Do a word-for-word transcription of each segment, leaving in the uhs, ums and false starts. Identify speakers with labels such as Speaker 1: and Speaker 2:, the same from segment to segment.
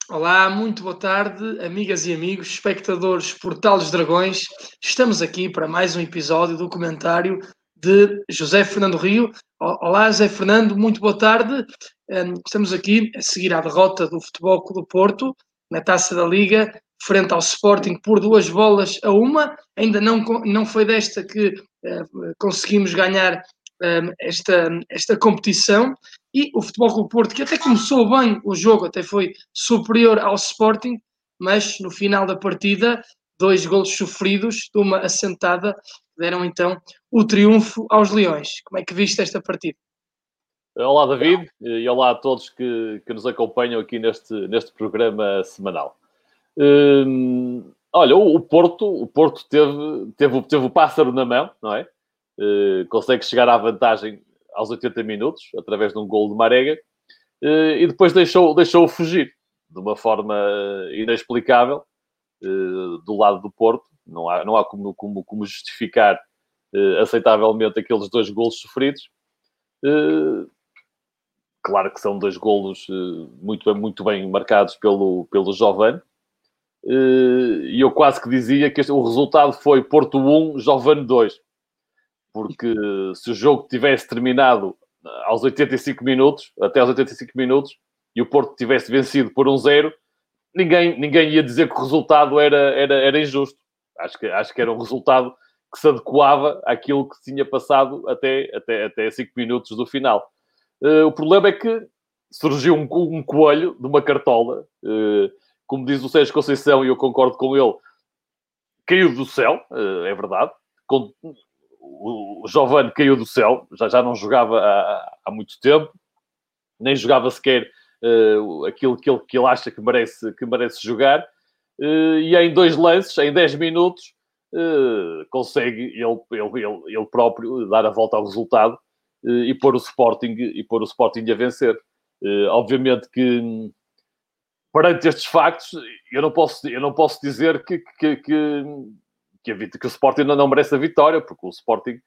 Speaker 1: Olá, muito boa tarde, amigas e amigos, espectadores Portal dos Dragões. Estamos aqui para mais um episódio do comentário de José Fernando Rio. Olá, José Fernando, muito boa tarde. Estamos aqui a seguir a derrota do Futebol Clube do Porto na Taça da Liga, frente ao Sporting por duas bolas a uma. Ainda não, não foi desta que uh, conseguimos ganhar um, esta, esta competição. E o Futebol Clube do Porto, que até começou bem o jogo, até foi superior ao Sporting, mas no final da partida, dois golos sofridos de uma assentada, deram então o triunfo aos Leões. Como é que viste esta partida?
Speaker 2: Olá, David, e olá a todos que, que nos acompanham aqui neste, neste programa semanal. Hum, olha, o, o Porto, o Porto teve, teve, teve o pássaro na mão, não é? Uh, consegue chegar à vantagem aos oitenta minutos, através de um gol de Marega, uh, e depois deixou, deixou-o fugir, de uma forma inexplicável, uh, do lado do Porto. Não há, não há como, como, como justificar uh, aceitavelmente aqueles dois golos sofridos. Uh, Claro que são dois golos uh, muito, muito bem marcados pelo, pelo Jovane. Uh, e eu quase que dizia que este, o resultado foi Porto um, Jovane dois. Porque se o jogo tivesse terminado aos oitenta e cinco minutos, até aos oitenta e cinco minutos, e o Porto tivesse vencido por um zero, ninguém, ninguém ia dizer que o resultado era, era, era injusto. Acho que, acho que era um resultado que se adequava àquilo que tinha passado até, até, até cinco minutos do final. Uh, o problema é que surgiu um, um coelho de uma cartola, uh, como diz o Sérgio Conceição, e eu concordo com ele, caiu do céu, uh, é verdade. Com, o, o Jovane caiu do céu, já, já não jogava há, há muito tempo, nem jogava sequer uh, aquilo que ele, que ele acha que merece, que merece jogar, uh, e em dois lances, em dez minutos, uh, consegue ele, ele, ele, ele próprio dar a volta ao resultado e pôr o Sporting, e pôr o Sporting a vencer. Uh, obviamente que, perante estes factos, eu não posso, eu não posso dizer que, que, que, que, a, que o Sporting não, não merece a vitória, porque o Sporting...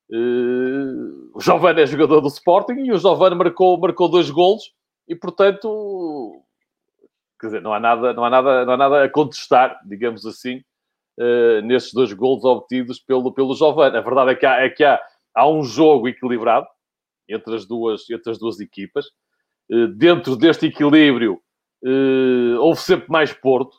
Speaker 2: Uh, o Jovane é jogador do Sporting e o Jovane marcou, marcou dois golos e, portanto... Quer dizer, não há nada, não há nada, não há nada a contestar, digamos assim, uh, nestes dois golos obtidos pelo, pelo Jovane. A verdade é que há... É que há Há um jogo equilibrado entre as duas, entre as duas equipas. Uh, dentro deste equilíbrio, uh, houve sempre mais Porto.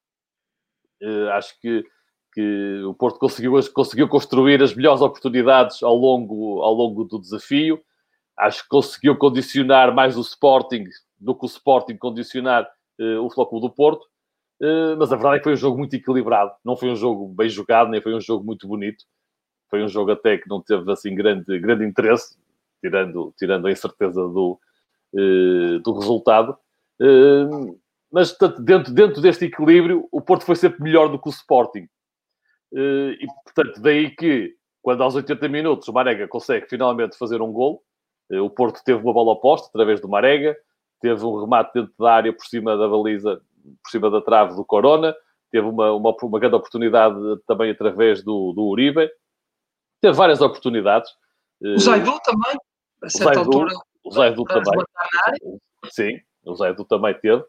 Speaker 2: Uh, acho que, que o Porto conseguiu, conseguiu construir as melhores oportunidades ao longo, ao longo do desafio. Acho que conseguiu condicionar mais o Sporting do que o Sporting condicionar uh, o Futebol Clube do Porto. Uh, mas a verdade é que foi um jogo muito equilibrado. Não foi um jogo bem jogado, nem foi um jogo muito bonito. Foi um jogo até que não teve assim grande, grande interesse, tirando, tirando a incerteza do, uh, do resultado. Uh, mas dentro, dentro deste equilíbrio, o Porto foi sempre melhor do que o Sporting. Uh, e, portanto, daí que, quando aos oitenta minutos o Marega consegue finalmente fazer um golo, uh, o Porto teve uma bola oposta através do Marega, teve um remate dentro da área por cima da baliza, por cima da trave do Corona, teve uma, uma, uma grande oportunidade também através do, do Uribe. Teve várias oportunidades.
Speaker 1: O Zaidu também, a certa
Speaker 2: Zaidu,
Speaker 1: altura.
Speaker 2: O Zaidu também. Sim, o Zaidu também teve.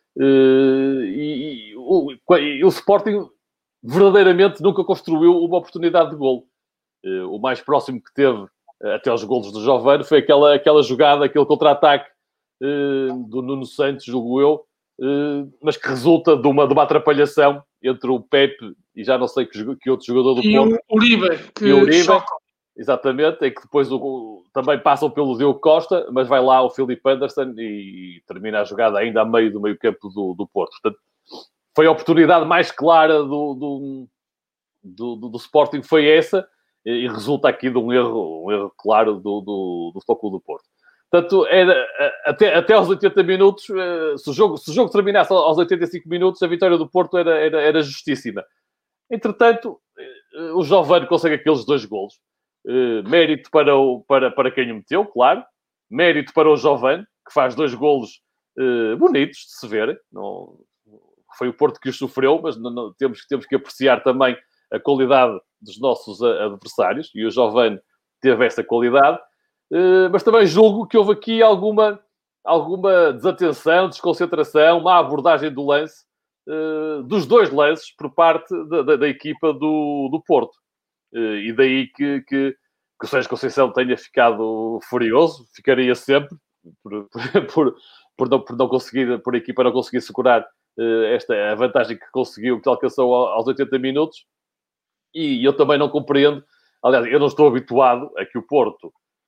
Speaker 2: E, e, o, e o Sporting verdadeiramente nunca construiu uma oportunidade de golo. O mais próximo que teve até aos golos do Jovane foi aquela, aquela jogada, aquele contra-ataque do Nuno Santos, julgo eu, mas que resulta de uma, de uma atrapalhação entre o Pepe e já não sei que, que outro jogador do
Speaker 1: e
Speaker 2: Porto.
Speaker 1: E o Uribe, que
Speaker 2: e o Uribe,
Speaker 1: choca.
Speaker 2: Exatamente, é que depois o, o, também passam pelo Diogo Costa, mas vai lá o Filipe Anderson e, e termina a jogada ainda a meio do meio campo do, do Porto. Portanto, foi a oportunidade mais clara do, do, do, do, do Sporting, foi essa, e, e resulta aqui de um erro, um erro claro do, do, do Futebol Clube do Porto. Portanto, era, até, até aos oitenta minutos, se o, jogo, se o jogo terminasse aos oitenta e cinco minutos, a vitória do Porto era, era, era justíssima. Entretanto, o Jovane consegue aqueles dois golos. Uh, mérito para, o, para, para quem o meteu, claro. Mérito para o Jovane, que faz dois golos uh, bonitos de se ver. Não, foi o Porto que os sofreu, mas não, não, temos, temos que apreciar também a qualidade dos nossos adversários. E o Jovane teve essa qualidade. Uh, mas também julgo que houve aqui alguma, alguma desatenção, desconcentração, má abordagem do lance, uh, dos dois lances por parte da, da, da equipa do, do Porto. Uh, e daí que, que, que o Sérgio Conceição tenha ficado furioso, ficaria sempre, por, por, por, não, por não conseguir, por a equipa não conseguir segurar uh, esta a vantagem que conseguiu, que alcançou aos oitenta minutos. E eu também não compreendo, aliás, eu não estou habituado a que o Porto,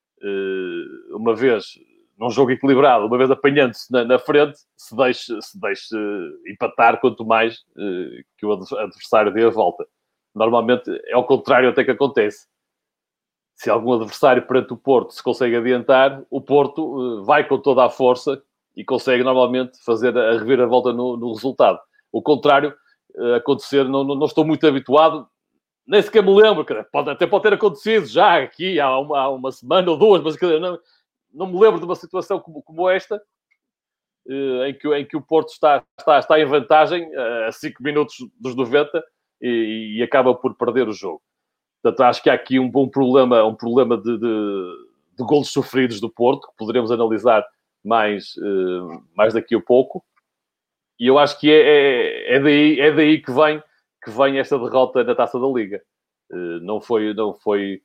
Speaker 2: uh, uma vez num jogo equilibrado, uma vez apanhando-se na, na frente, se deixe, se deixe empatar, quanto mais uh, que o adversário dê a volta. Normalmente é ao contrário até que acontece. Se algum adversário perante o Porto se consegue adiantar, o Porto uh, vai com toda a força e consegue normalmente fazer a reviravolta no, no resultado. O contrário uh, acontecer, não, não, não estou muito habituado, nem sequer me lembro, pode, até pode ter acontecido já aqui há uma, há uma semana ou duas, mas não, não me lembro de uma situação como, como esta, uh, em, que, em que o Porto está, está, está em vantagem uh, a cinco minutos dos noventa e, e acaba por perder o jogo. Portanto, acho que há aqui um bom problema, um problema de, de, de golos sofridos do Porto, que poderemos analisar mais, uh, mais daqui a pouco. E eu acho que é, é, é, daí, é daí que vem, que vem esta derrota na Taça da Liga. Uh, não foi, não foi,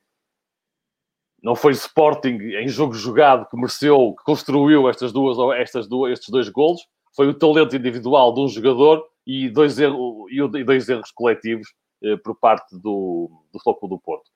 Speaker 2: não foi Sporting em jogo jogado que mereceu, que construiu estas duas, estas duas, estes dois golos. Foi o talento individual de um jogador e dois erros, e dois erros coletivos por parte do, do Futebol Clube do Porto.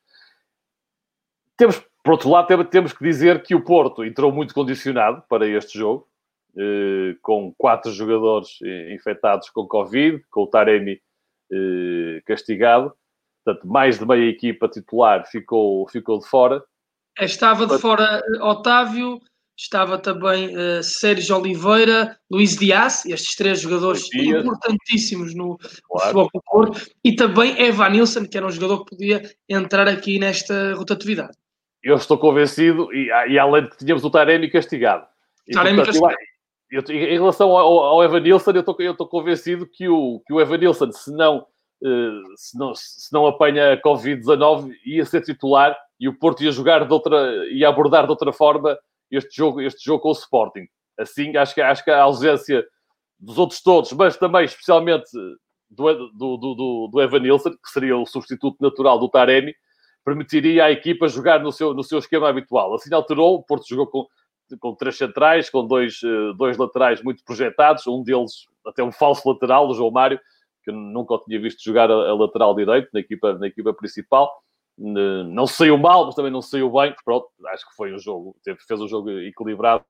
Speaker 2: Temos, por outro lado, temos que dizer que o Porto entrou muito condicionado para este jogo, eh, com quatro jogadores infectados com Covid, com o Taremi eh, castigado. Portanto, mais de meia equipa titular ficou, ficou de fora.
Speaker 1: Estava de fora Otávio, estava também uh, Sérgio Oliveira, Luís Dias, estes três jogadores importantíssimos no, claro. no Futebol do Porto, e também Evanilson, que era um jogador que podia entrar aqui nesta rotatividade.
Speaker 2: Eu estou convencido, e, e além de que tínhamos o Taremi castigado. E,
Speaker 1: Taremi
Speaker 2: portanto,
Speaker 1: castigado.
Speaker 2: Eu, eu, em relação ao, ao Evanilson, eu estou, eu estou convencido que o, que o Evanilson, se não, uh, se, não, se não apanha a covid dezanove, ia ser titular e o Porto ia jogar de outra, ia abordar de outra forma este jogo, este jogo com o Sporting. Assim, acho que, acho que a ausência dos outros todos, mas também especialmente do, do, do, do Evanilson, que seria o substituto natural do Taremi, permitiria à equipa jogar no seu, no seu esquema habitual. Assim alterou, o Porto jogou com, com três centrais, com dois, dois laterais muito projetados, um deles até um falso lateral, o João Mário, que eu nunca o tinha visto jogar a, a lateral direito na equipa, na equipa principal. Não saiu mal, mas também não saiu bem. Pronto, acho que foi um jogo, fez um jogo equilibrado.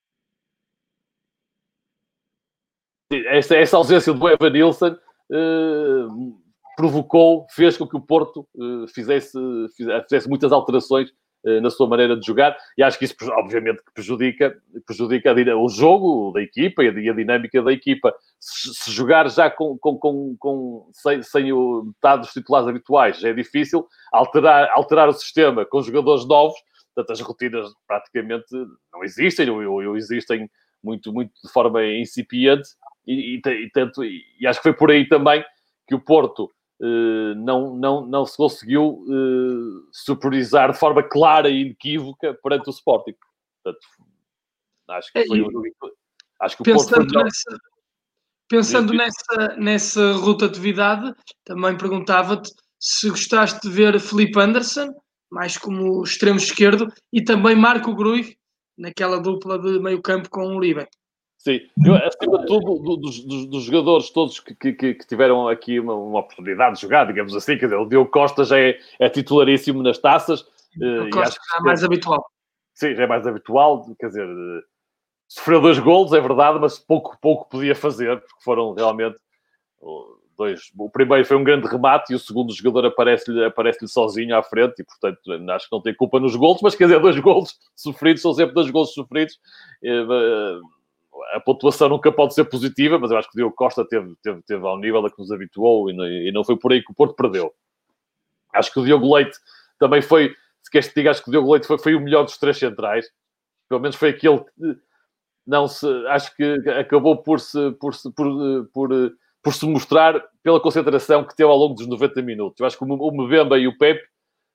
Speaker 2: Essa, essa ausência do Evanilson uh, provocou, fez com que o Porto uh, fizesse, fizesse muitas alterações uh, na sua maneira de jogar, e acho que isso, obviamente, que prejudica, prejudica a, o jogo da equipa e a, e a dinâmica da equipa. Se, se jogar já com, com, com, com, sem, sem o metade dos titulares habituais, já é difícil. Alterar, alterar o sistema com jogadores novos, portanto, as rotinas praticamente não existem, ou, ou existem muito, muito de forma incipiente, e, e, e, tanto, e, e acho que foi por aí também que o Porto Uh, não, não, não se conseguiu uh, superiorizar de forma clara e inequívoca perante o Sporting. Portanto, acho que foi um jogo. Acho que o Porto foi melhor.
Speaker 1: Nessa, pensando nessa, nessa rotatividade, também perguntava-te se gostaste de ver Felipe Anderson, mais como extremo esquerdo, e também Marco Grui, naquela dupla de meio campo com o Uribe.
Speaker 2: Sim, eu, acima de tudo, do, dos, dos, dos jogadores todos que, que, que tiveram aqui uma, uma oportunidade de jogar, digamos assim, quer dizer, o Diogo Costa já é, é titularíssimo nas taças.
Speaker 1: O uh, Costa já é mais habitual.
Speaker 2: Sim, já é mais habitual, quer dizer, uh, sofreu dois golos, é verdade, mas pouco, pouco podia fazer, porque foram realmente uh, dois. O primeiro foi um grande remate e o segundo jogador aparece-lhe aparece-lhe sozinho à frente e, portanto, acho que não tem culpa nos golos, mas quer dizer, dois golos sofridos, são sempre dois golos sofridos. Uh, A pontuação nunca pode ser positiva, mas eu acho que o Diogo Costa teve, teve, teve ao nível a que nos habituou e não, e não foi por aí que o Porto perdeu. Acho que o Diogo Leite também foi, se queres que diga, acho que o Diogo Leite foi, foi o melhor dos três centrais. Pelo menos foi aquele que não se, acho que acabou por se, por, se, por, por, por se mostrar pela concentração que teve ao longo dos noventa minutos. Eu acho que o Mbemba e o Pepe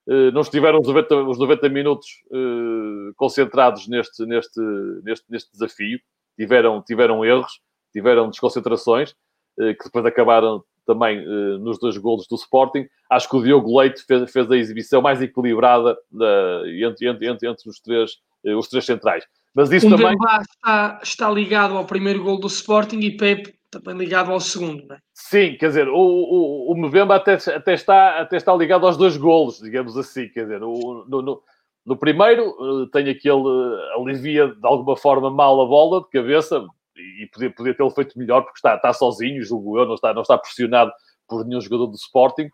Speaker 2: uh, não estiveram os noventa, os noventa minutos uh, concentrados neste, neste, neste, neste desafio. Tiveram, tiveram erros, tiveram desconcentrações, uh, que depois acabaram também uh, nos dois golos do Sporting. Acho que o Diogo Leite fez, fez a exibição mais equilibrada da, entre, entre, entre, entre os, três, uh, os três centrais. Mas isso
Speaker 1: o
Speaker 2: também...
Speaker 1: Mbemba está, está ligado ao primeiro gol do Sporting e Pepe também ligado ao segundo, não é?
Speaker 2: Sim, quer dizer, o, o, o Mbemba até, até, está, até está ligado aos dois golos, digamos assim. Quer dizer, o, no, no, no primeiro uh, tem aquele... Uh, alivia de alguma forma mal a bola de cabeça, e podia, podia tê-lo feito melhor, porque está, está sozinho, julgo eu, não está, não está pressionado por nenhum jogador do Sporting.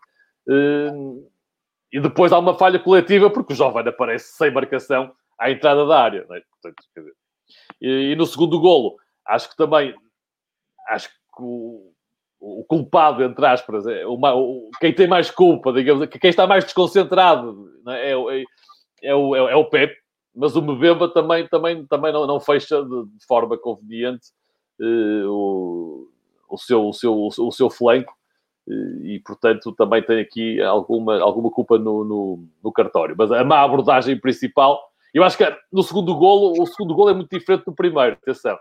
Speaker 2: Uh, e depois há uma falha coletiva, porque o Jovem aparece sem marcação à entrada da área. Não é? Portanto, quer dizer, e, e no segundo golo, acho que também... Acho que o, o culpado, entre aspas, é o, o, quem tem mais culpa, digamos, quem está mais desconcentrado, não é? É, é, é, o, é, é o Pepe, mas o Mbemba também, também, também não, não fecha de, de forma conveniente uh, o, o, seu, o, seu, o seu flanco uh, e, portanto, também tem aqui alguma, alguma culpa no, no, no cartório. Mas a má abordagem principal, eu acho que no segundo golo, o segundo golo é muito diferente do primeiro, atenção.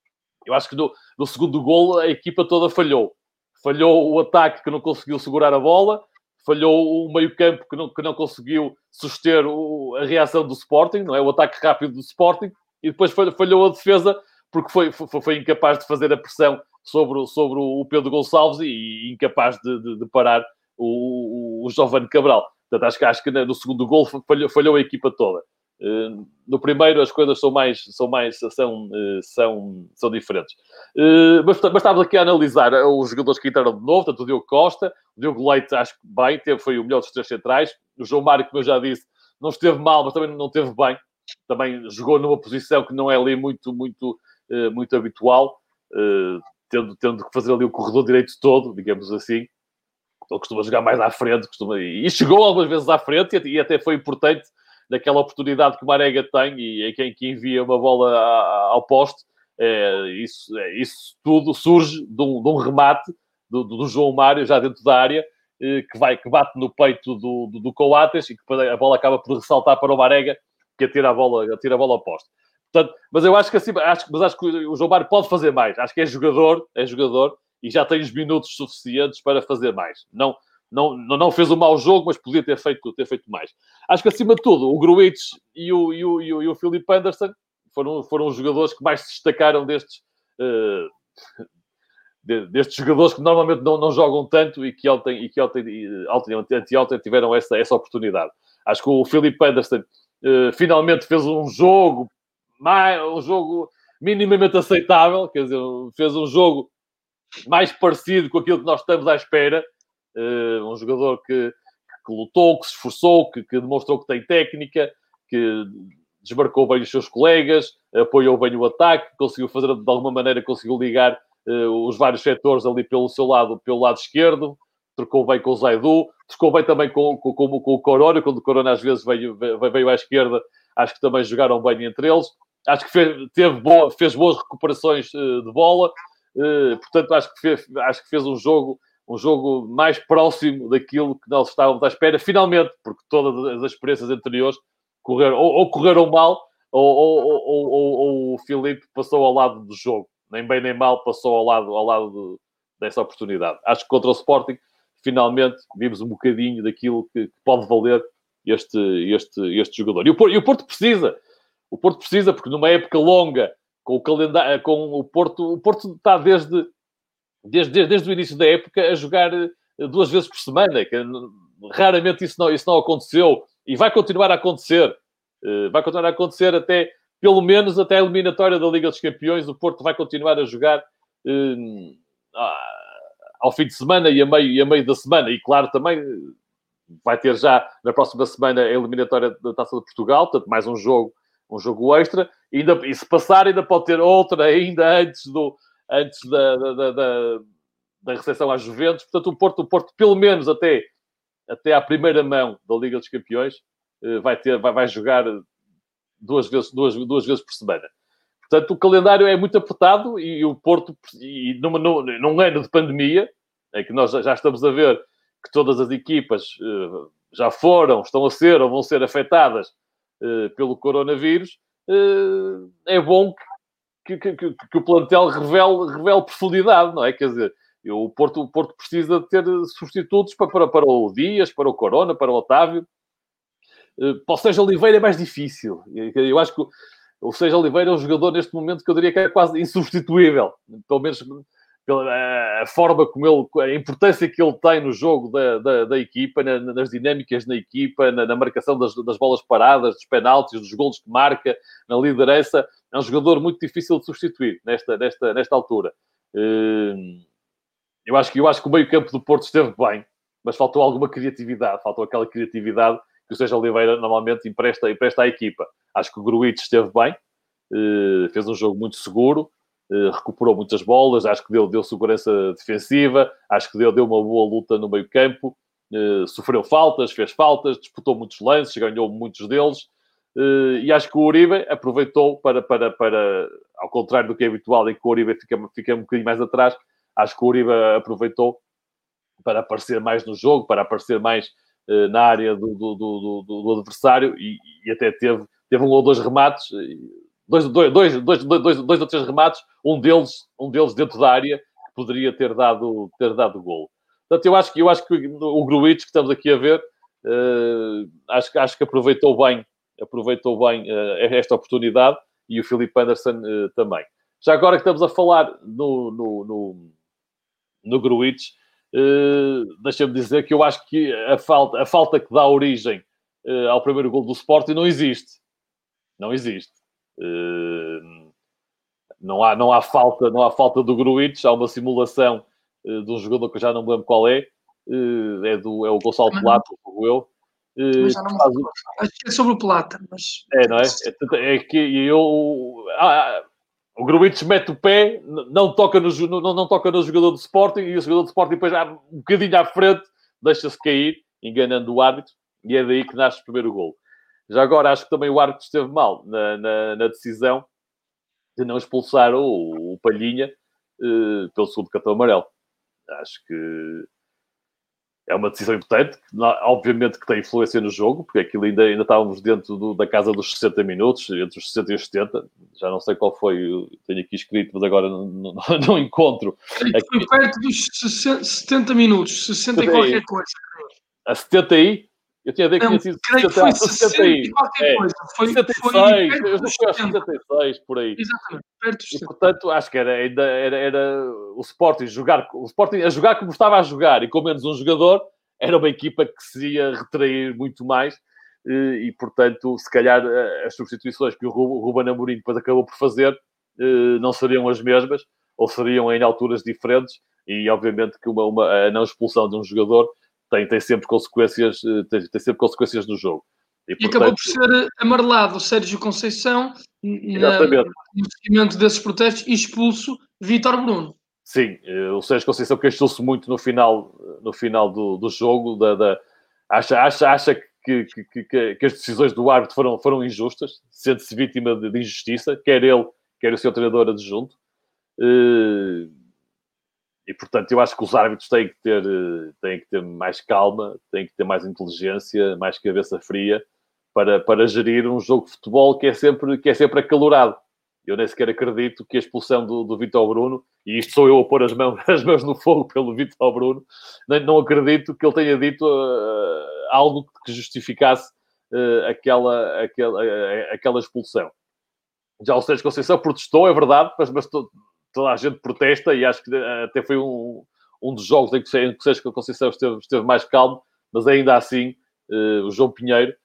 Speaker 2: Eu acho que no, no segundo golo a equipa toda falhou. Falhou o ataque que não conseguiu segurar a bola, falhou o meio-campo que não, que não conseguiu suster o, a reação do Sporting, não é? O ataque rápido do Sporting, e depois falhou a defesa porque foi, foi, foi incapaz de fazer a pressão sobre, sobre o Pedro Gonçalves e, e incapaz de, de, de parar o, o, o Jovem Cabral. Portanto, acho que, acho que no segundo golo falhou, falhou a equipa toda. Uh, no primeiro as coisas são mais são mais são uh, são são diferentes, uh, mas, mas estávamos aqui a analisar os jogadores que entraram de novo, tanto o Diogo Costa, o Diogo Leite, acho que bem, teve, foi o melhor dos três centrais. O João Mário, como eu já disse, não esteve mal, mas também não esteve bem, também jogou numa posição que não é ali muito muito uh, muito habitual, uh, tendo tendo que fazer ali o corredor direito todo, digamos assim. Ele costuma jogar mais à frente, costuma, e chegou algumas vezes à frente, e até foi importante daquela oportunidade que o Marega tem e é quem que envia uma bola ao poste. É, isso, é, isso tudo surge de um, de um remate do, do João Mário, já dentro da área, que, vai, que bate no peito do, do, do Coates e que a bola acaba por ressaltar para o Marega, que atira a bola, atira a bola ao poste. Portanto, mas eu acho que assim, acho, mas acho que o João Mário pode fazer mais. Acho que é jogador, é jogador e já tem os minutos suficientes para fazer mais. Não... Não, não fez um mau jogo, mas podia ter feito, ter feito mais. Acho que, acima de tudo, o Gruitch e o, e o, e o, e o Filipe Anderson foram, foram os jogadores que mais se destacaram destes, uh, de, destes jogadores que normalmente não, não jogam tanto e que ontem, e que ontem, ontem, ontem, ontem tiveram essa, essa oportunidade. Acho que o Filipe Anderson uh, finalmente fez um jogo, mais, um jogo minimamente aceitável, quer dizer, fez um jogo mais parecido com aquilo que nós estamos à espera. Uh, um jogador que, que lutou, que se esforçou, que, que demonstrou que tem técnica, que desmarcou bem os seus colegas, apoiou bem o ataque, conseguiu fazer, de alguma maneira, conseguiu ligar uh, os vários setores ali pelo seu lado, pelo lado esquerdo, trocou bem com o Zaidu, trocou bem também com, com, com, com o Corona, quando o Corona às vezes veio, veio, veio à esquerda, acho que também jogaram bem entre eles. Acho que fez, teve boa, fez boas recuperações uh, de bola, uh, portanto acho que, fez, acho que fez um jogo um jogo mais próximo daquilo que nós estávamos à espera, finalmente, porque todas as experiências anteriores correram, ou, ou correram mal, ou, ou, ou, ou, ou o Filipe passou ao lado do jogo. Nem bem nem mal passou ao lado, ao lado de, dessa oportunidade. Acho que contra o Sporting, finalmente, vimos um bocadinho daquilo que, que pode valer este, este, este jogador. E o, Porto, e o Porto precisa. O Porto precisa, porque numa época longa, com o calendário, com o Porto, o Porto está desde... Desde, desde, desde o início da época a jogar duas vezes por semana, que raramente isso não, isso não aconteceu e vai continuar a acontecer. Uh, vai continuar a acontecer até, pelo menos até a eliminatória da Liga dos Campeões. O Porto vai continuar a jogar uh, ao fim de semana e a, meio, e a meio da semana. E claro, também vai ter já na próxima semana a eliminatória da Taça de Portugal, portanto mais um jogo, um jogo extra. E, ainda, e se passar ainda pode ter outra ainda antes do... antes da, da, da, da recepção às Juventus. Portanto, o Porto, o Porto pelo menos até, até à primeira mão da Liga dos Campeões, vai, ter, vai, vai jogar duas vezes, duas, duas vezes por semana. Portanto, o calendário é muito apertado e o Porto, e numa, num ano de pandemia, em que nós já estamos a ver que todas as equipas já foram, estão a ser ou vão ser afetadas uh, pelo coronavírus, uh, é bom que, que, que, que o plantel revele, revele profundidade, não é? Quer dizer, eu, o, Porto, o Porto precisa de ter substitutos para, para, para o Dias, para o Corona, para o Otávio. Uh, para o Sérgio Oliveira é mais difícil. Eu acho que o Sérgio Oliveira é um jogador neste momento que eu diria que é quase insubstituível. Pelo menos pela a forma como ele, a importância que ele tem no jogo da, da, da equipa, na, nas dinâmicas na equipa, na, na marcação das, das bolas paradas, dos penaltis, dos golos que marca, na liderança. É um jogador muito difícil de substituir nesta, nesta, nesta altura. Eu acho, que, eu acho que o meio-campo do Porto esteve bem, mas faltou alguma criatividade, faltou aquela criatividade que o Sérgio Oliveira normalmente empresta, empresta à equipa. Acho que o Gruitch esteve bem, fez um jogo muito seguro, recuperou muitas bolas, acho que deu, deu segurança defensiva, acho que deu, deu uma boa luta no meio-campo, sofreu faltas, fez faltas, disputou muitos lances, ganhou muitos deles, e acho que o Uribe aproveitou para, para, para ao contrário do que é habitual, em que o Uribe fica, fica um bocadinho mais atrás, acho que o Uribe aproveitou para aparecer mais no jogo, para aparecer mais uh, na área do, do, do, do, do adversário e, e até teve, teve um ou dois remates, dois, dois, dois, dois, dois, dois ou três remates, um deles, um deles dentro da área, que poderia ter dado, ter dado golo. Portanto, eu acho que, eu acho que o Gruitch, que estamos aqui a ver, uh, acho, acho que aproveitou bem, aproveitou bem uh, esta oportunidade e o Filipe Anderson uh, também. Já agora que estamos a falar no, no, no, no Gruitch, Uh, deixa-me dizer que eu acho que a falta, a falta que dá origem uh, ao primeiro gol do Sporting não existe. Não existe. Uh, não, há, não, há falta, não há falta do Gruitch. Há uma simulação uh, de um jogador que eu já não me lembro qual é. Uh, é, do, é o Gonçalo Plata, o eu.
Speaker 1: Uh, já não faz... Acho que é sobre o Plata, mas...
Speaker 2: É, não é? É, é que eu... Ah, o Gruitch mete o pé, não toca, no, não, não toca no jogador do Sporting e o jogador do Sporting depois já um bocadinho à frente deixa-se cair, enganando o árbitro, e é daí que nasce o primeiro golo. Já agora, acho que também o árbitro esteve mal na, na, na decisão de não expulsar o, o Palhinha uh, pelo segundo cartão amarelo. Acho que é uma decisão importante, que, obviamente que tem influência no jogo, porque aquilo ainda, ainda estávamos dentro do, da casa dos sessenta minutos, entre os sessenta e os setenta, já não sei qual foi, tenho aqui escrito, mas agora não, não, não encontro.
Speaker 1: Aqui. Foi perto dos setenta minutos, sessenta e qualquer coisa.
Speaker 2: A setenta aí? Eu tinha ideia que tinha sido
Speaker 1: creio que foi sessenta e qualquer é. coisa. Foi,
Speaker 2: sessenta e seis,
Speaker 1: foi
Speaker 2: eu não foi aos setenta e seis, por aí.
Speaker 1: Exatamente, perto dos
Speaker 2: setenta. E, portanto, acho que era, ainda, era, era o Sporting jogar, o Sporting a jogar como estava a jogar e com menos um jogador, era uma equipa que se ia retrair muito mais e, e portanto, se calhar as substituições que o Ruben Amorim depois acabou por fazer não seriam as mesmas ou seriam em alturas diferentes e, obviamente, que uma, uma, a não expulsão de um jogador Tem, tem, sempre consequências, tem, tem sempre consequências no jogo.
Speaker 1: E, portanto, e acabou por ser amarelado o Sérgio Conceição na, no seguimento desses protestos e expulso Vítor Bruno.
Speaker 2: Sim, o Sérgio Conceição queixou-se muito no final, no final do, do jogo. Da, da, acha acha, acha que, que, que, que as decisões do árbitro foram, foram injustas, sente-se vítima de, de injustiça, quer ele, quer o seu treinador adjunto. Uh, E, portanto, eu acho que os árbitros têm que ter, têm que ter mais calma, têm que ter mais inteligência, mais cabeça fria para, para gerir um jogo de futebol que é sempre, que é sempre acalorado. Eu nem sequer acredito que a expulsão do, do Vítor Bruno, e isto sou eu a pôr as mãos, as mãos no fogo pelo Vítor Bruno, nem, não acredito que ele tenha dito uh, algo que justificasse uh, aquela, aquela, uh, aquela expulsão. Já o Sérgio Conceição protestou, é verdade, mas, mas toda a gente protesta e acho que até foi um, um dos jogos em que o Sérgio Conceição esteve, esteve mais calmo, mas ainda assim uh, o João Pinheiro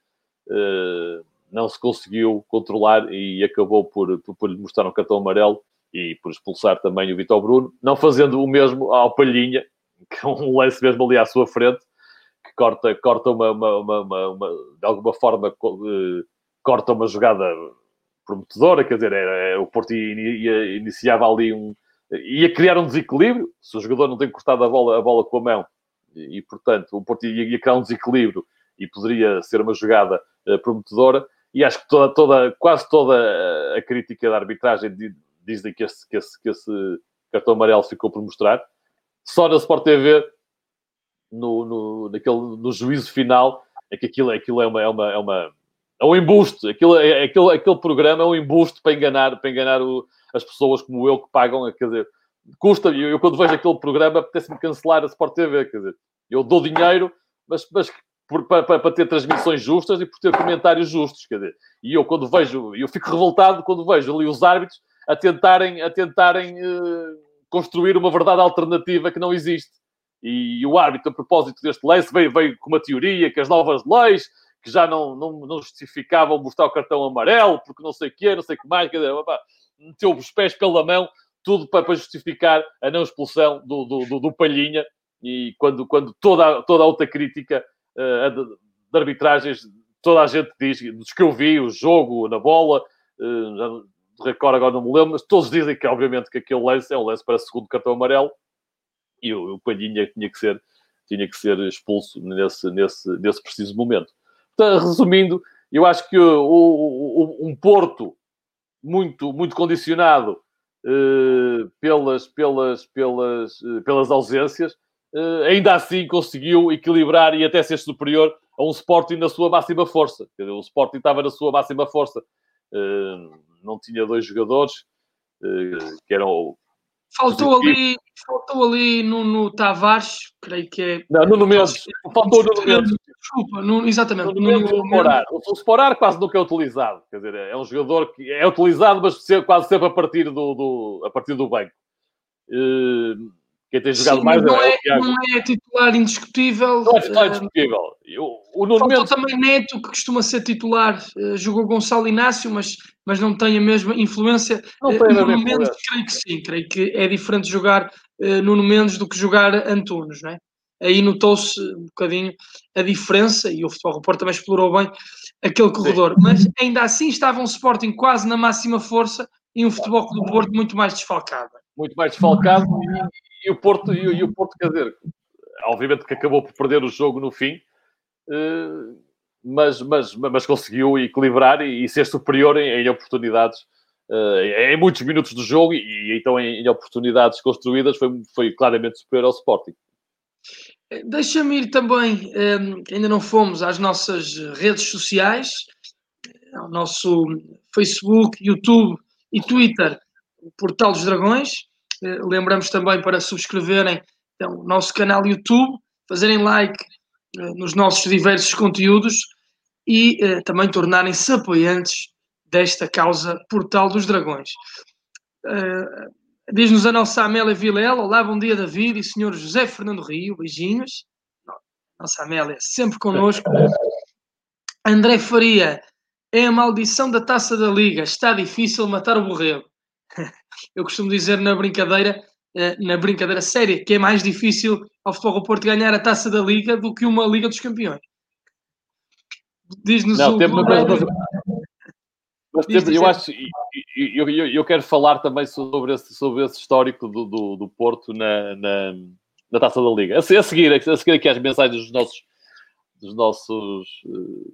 Speaker 2: uh, não se conseguiu controlar e acabou por, por, por lhe mostrar um cartão amarelo e por expulsar também o Vítor Bruno, não fazendo o mesmo ao Palhinha, que é um lance mesmo ali à sua frente, que corta, corta uma, uma, uma, uma, uma de alguma forma uh, corta uma jogada prometedora, quer dizer, era, era, o Porto ia, iniciava ali um... ia criar um desequilíbrio, se o jogador não tem cortado a bola, a bola com a mão, e, e portanto, o Porto ia, ia criar um desequilíbrio e poderia ser uma jogada uh, prometedora, e acho que toda, toda, quase toda a crítica da arbitragem dizem que esse, que, esse, que esse cartão amarelo ficou por mostrar. Só na Sport T V, no, no, naquele, no juízo final, é que aquilo, aquilo é, uma, é, uma, é, uma, é um embuste. Aquilo, é, aquilo, aquele programa é um embuste para enganar, para enganar o, as pessoas como eu que pagam. Quer dizer, custa, eu, eu quando vejo aquele programa apetece-me cancelar a Sport T V. Quer dizer, eu dou dinheiro, mas, mas por, para, para ter transmissões justas e por ter comentários justos. Quer dizer, e eu quando vejo, eu fico revoltado quando vejo ali os árbitros a tentarem, a tentarem uh, construir uma verdade alternativa que não existe. E, e o árbitro, a propósito deste lance, veio, veio com uma teoria que as novas leis, que já não, não, não justificavam mostrar o cartão amarelo, porque não sei o quê, não sei o que mais, quer dizer, opa, meteu os pés pela mão, tudo para, para justificar a não expulsão do, do, do, do Palhinha, e quando, quando toda, toda a outra crítica uh, de, de arbitragens, toda a gente diz, dos que eu vi, o jogo, na bola, uh, de recorde agora não me lembro, mas todos dizem que, obviamente, que aquele lance é um lance para segundo cartão amarelo, e o, o Palhinha tinha que ser, tinha que ser expulso nesse, nesse, nesse preciso momento. Então, resumindo, eu acho que o, o, um Porto muito, muito condicionado uh, pelas, pelas, pelas, uh, pelas ausências, uh, ainda assim conseguiu equilibrar e até ser superior a um Sporting na sua máxima força. Quer dizer, o Sporting estava na sua máxima força. Uh, não tinha dois jogadores uh, que eram...
Speaker 1: Faltou ali, faltou ali Nuno Tavares, creio que é...
Speaker 2: Não, Nuno Mendes. Faltou Nuno Mendes.
Speaker 1: Desculpa, Nuno, exatamente.
Speaker 2: Nuno Mendes
Speaker 1: Nuno
Speaker 2: e o Sporar. O Sporar quase nunca é utilizado. Quer dizer, é um jogador que é utilizado, mas quase sempre a partir do, do, a partir do banco. Uh, quem tem jogado
Speaker 1: Sim,
Speaker 2: mais
Speaker 1: não
Speaker 2: é,
Speaker 1: é,
Speaker 2: é o Tiago.
Speaker 1: não é titular indiscutível.
Speaker 2: Não é titular indiscutível. O, o Nuno
Speaker 1: Faltou
Speaker 2: Mendes...
Speaker 1: também Neto, que costuma ser titular. Uh, jogou Gonçalo Inácio, mas, mas não tem a mesma influência.
Speaker 2: Não tem a mesma
Speaker 1: Nuno
Speaker 2: influência.
Speaker 1: Mendes, creio que sim. Creio que é diferente jogar uh, Nuno Mendes do que jogar Antunes, não é? Aí notou-se um bocadinho a diferença e o Futebol do Porto também explorou bem aquele corredor. Sim. Mas ainda assim estava um Sporting quase na máxima força e um Futebol do Porto muito mais desfalcado.
Speaker 2: Muito mais desfalcado e, e, o Porto, e, e o Porto, quer dizer, obviamente que acabou por perder o jogo no fim, uh, mas, mas, mas conseguiu equilibrar e, e ser superior em, em oportunidades, uh, em muitos minutos do jogo e, e então em, em oportunidades construídas foi, foi claramente superior ao Sporting.
Speaker 1: Deixa-me ir também, um, ainda não fomos às nossas redes sociais, ao nosso Facebook, YouTube e Twitter, o Portal dos Dragões. Uh, lembramos também para subscreverem então, o nosso canal YouTube, fazerem like uh, nos nossos diversos conteúdos e uh, também tornarem-se apoiantes desta causa Portal dos Dragões. Uh, diz-nos a nossa Amélia Vilela: olá, bom dia David e senhor José Fernando Rio, beijinhos. Nossa Amélia, sempre connosco. André Faria: é a maldição da Taça da Liga, está difícil matar o borrego. Eu costumo dizer na brincadeira, na brincadeira séria, que é mais difícil ao Futebol do Porto ganhar a Taça da Liga do que uma Liga dos Campeões. Diz-nos
Speaker 2: Não,
Speaker 1: o...
Speaker 2: Temos, mas, mas, mas temos, eu acho, eu, eu, eu quero falar também sobre esse, sobre esse histórico do, do, do Porto na, na, na Taça da Liga. A, a, seguir, a seguir aqui as mensagens dos nossos... Dos nossos uh...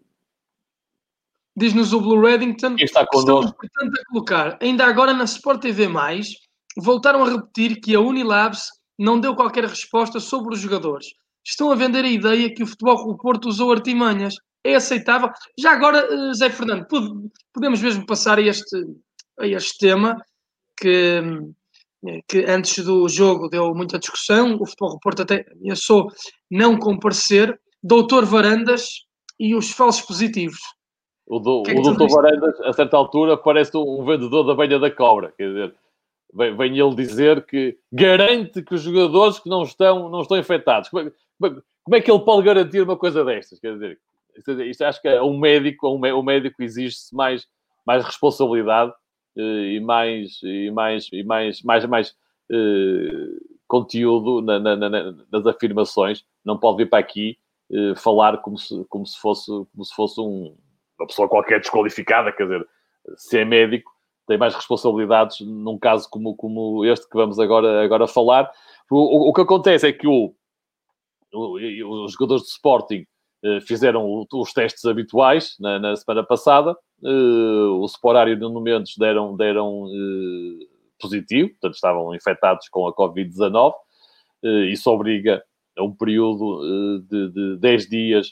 Speaker 1: Diz-nos o Blue Reddington,
Speaker 2: que está connosco.
Speaker 1: Importante a colocar. Ainda agora na Sport T V mais, voltaram a repetir que a Unilabs não deu qualquer resposta sobre os jogadores. Estão a vender a ideia que o Futebol do Porto usou artimanhas. É aceitável? Já agora, Zé Fernando, podemos mesmo passar a este, a este tema que, que antes do jogo deu muita discussão. O Futebol do Porto até ameaçou não comparecer. Doutor Varandas e os falsos positivos.
Speaker 2: O, do, o doutor Varandas, a certa altura, parece um vendedor da banha da cobra. Quer dizer, vem, vem ele dizer que garante que os jogadores que não estão, não estão infectados. Como é, como é que ele pode garantir uma coisa destas? Quer dizer, isto, isto acho que é um médico, um, um médico exige-se mais, mais responsabilidade e mais, e mais, e mais, mais, mais uh, conteúdo na, na, na, nas afirmações. Não pode vir para aqui uh, falar como se, como se fosse, como se fosse um... uma pessoa qualquer desqualificada, quer dizer, se é médico, tem mais responsabilidades num caso como, como este que vamos agora, agora falar. O, o, o que acontece é que o, o, os jogadores de Sporting uh, fizeram o, os testes habituais na, na semana passada. Uh, o Sporar e o Nuno Mendes deram, deram uh, positivo, portanto estavam infectados com a covid dezanove. Uh, isso obriga a um período uh, de, de dez dias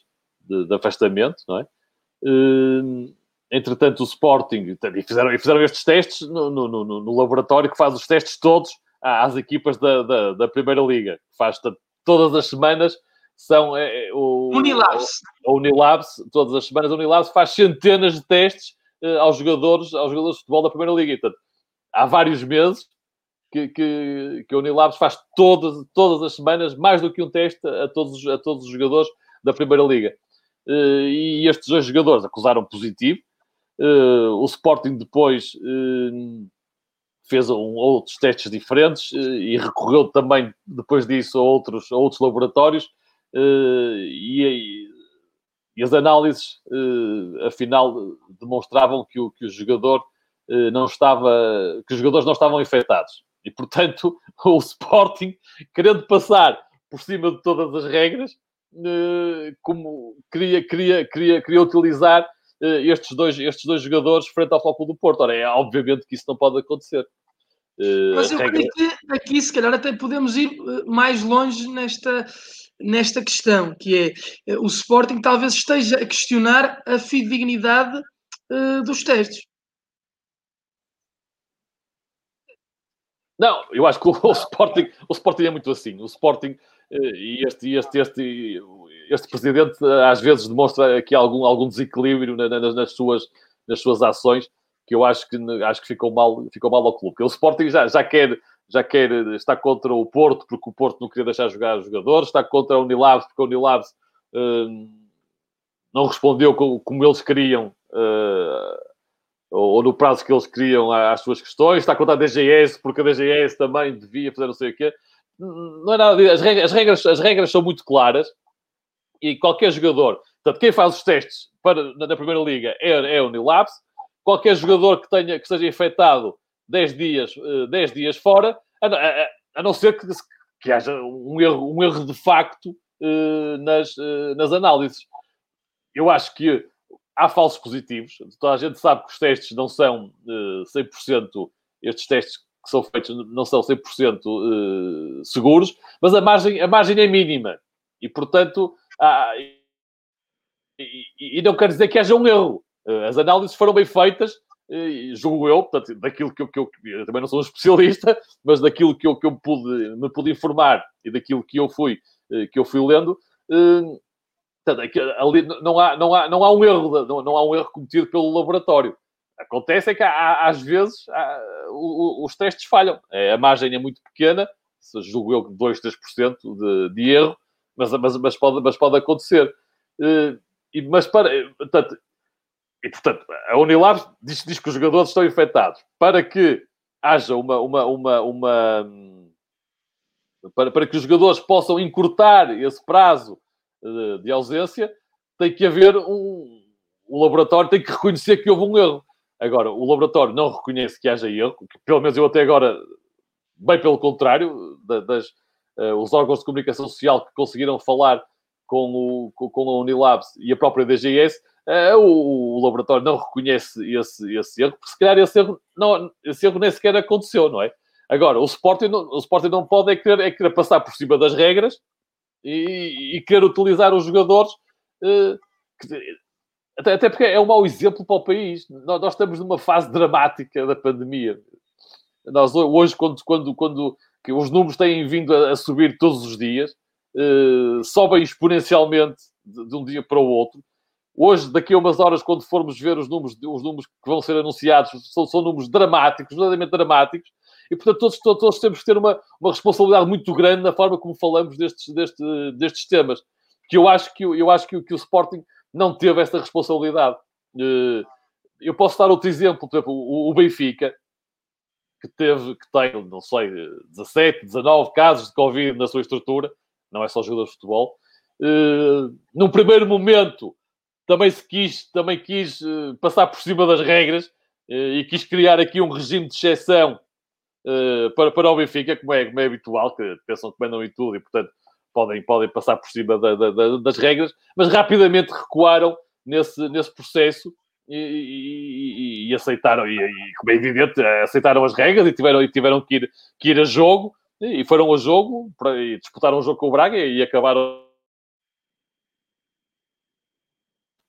Speaker 2: de, de afastamento, não é? Uh, entretanto, o Sporting, e fizeram, e fizeram estes testes no, no, no, no laboratório que faz os testes todos às equipas da, da, da Primeira Liga. Faz todas as semanas, são é, o
Speaker 1: Unilabs.
Speaker 2: A Unilabs, todas as semanas a Unilabs faz centenas de testes uh, aos jogadores, aos jogadores de futebol da Primeira Liga. Portanto, há vários meses que, que, que a Unilabs faz todas, todas as semanas mais do que um teste a todos, a todos os jogadores da Primeira Liga. Uh, e estes dois jogadores acusaram positivo. Uh, o Sporting depois uh, fez um, outros testes diferentes uh, e recorreu também, depois disso, a outros, a outros laboratórios. Uh, e, e as análises, uh, afinal, demonstravam que o, que o jogador uh, não estava... que os jogadores não estavam infectados. E, portanto, o Sporting, querendo passar por cima de todas as regras, uh, como queria, queria, queria, queria utilizar uh, estes, dois, estes dois jogadores frente ao Futebol Clube do Porto. Ora, é obviamente que isso não pode acontecer.
Speaker 1: Uh, Mas eu regra... creio que aqui, se calhar, até podemos ir mais longe nesta, nesta questão, que é o Sporting talvez esteja a questionar a fidedignidade uh, dos testes.
Speaker 2: Não, eu acho que o, o, Sporting, o Sporting é muito assim. O Sporting e este, este, este, este presidente às vezes demonstra aqui algum, algum desequilíbrio nas, nas, suas, nas suas ações, que eu acho que, acho que ficou, mal, ficou mal ao clube. Porque o Sporting já, já, quer, já quer estar contra o Porto, porque o Porto não queria deixar jogar os jogadores, está contra a Unilabs, porque a Unilabs uh, não respondeu como, como eles queriam... Uh, ou no prazo que eles queriam às suas questões, está a contar a D G S, porque a D G S também devia fazer não sei o quê. Não é nada disso. As regras, as regras, as regras são muito claras e qualquer jogador, portanto, quem faz os testes para, na Primeira Liga é, é a Unilabs, qualquer jogador que, tenha, que esteja infectado dez dias, dez dias fora, a, a, a não ser que, que haja um erro, um erro de facto nas, nas análises. Eu acho que há falsos positivos. Toda a gente sabe que os testes não são uh, cem por cento, estes testes que são feitos não são cem por cento uh, seguros, mas a margem, a margem é mínima. E, portanto, há, e, e, e não quer dizer que haja um erro. Uh, as análises foram bem feitas, uh, julgo eu, portanto, daquilo que eu, que eu, eu também não sou um especialista, mas daquilo que eu, que eu pude, me pude informar e daquilo que eu fui, uh, que eu fui lendo, uh, Portanto, ali não há, não, há, não há um erro, não, não há um erro cometido pelo laboratório. Acontece é que há, às vezes há, os, os testes falham. É, a margem é muito pequena, julgo eu dois, três por cento de, de erro, mas, mas, mas, pode, mas pode acontecer. E, mas para, portanto, e, portanto, a Unilabs diz, diz que os jogadores estão infectados. Para que haja uma... uma, uma, uma para, para que os jogadores possam encurtar esse prazo de ausência, tem que haver um... O laboratório tem que reconhecer que houve um erro. Agora, o laboratório não reconhece que haja erro, que, pelo menos eu até agora, bem pelo contrário, das, uh, os órgãos de comunicação social que conseguiram falar com, o, com, com a Unilabs e a própria D G S, uh, o, o laboratório não reconhece esse, esse erro, porque se calhar esse erro, não, esse erro nem sequer aconteceu, não é? Agora, o Sporting não, o Sporting não pode é querer, é querer passar por cima das regras E, e querer utilizar os jogadores, uh, que, até, até porque é um mau exemplo para o país. Nós, nós estamos numa fase dramática da pandemia. Nós hoje, quando, quando, quando que os números têm vindo a, a subir todos os dias, uh, sobem exponencialmente de, de um dia para o outro. Hoje, daqui a umas horas, quando formos ver os números, os números que vão ser anunciados, são, são números dramáticos, verdadeiramente dramáticos. E, portanto, todos, todos, todos temos que ter uma, uma responsabilidade muito grande na forma como falamos destes, destes, destes temas. Que eu acho, que, eu acho que, que o Sporting não teve essa responsabilidade. Eu posso dar outro exemplo, por exemplo, o, o Benfica, que teve, que tem, não sei, dezassete, dezanove casos de Covid na sua estrutura, não é só jogador de futebol. Num primeiro momento, também se quis, também quis passar por cima das regras e quis criar aqui um regime de exceção Uh, para, para o Benfica, como é, como é habitual, que pensam que mandam em tudo e, portanto, podem, podem passar por cima da, da, da, das regras, mas rapidamente recuaram nesse, nesse processo e, e, e aceitaram, e, e, como é evidente, aceitaram as regras e tiveram, e tiveram que, ir, que ir a jogo, e foram a jogo, para, e disputaram o jogo com o Braga e acabaram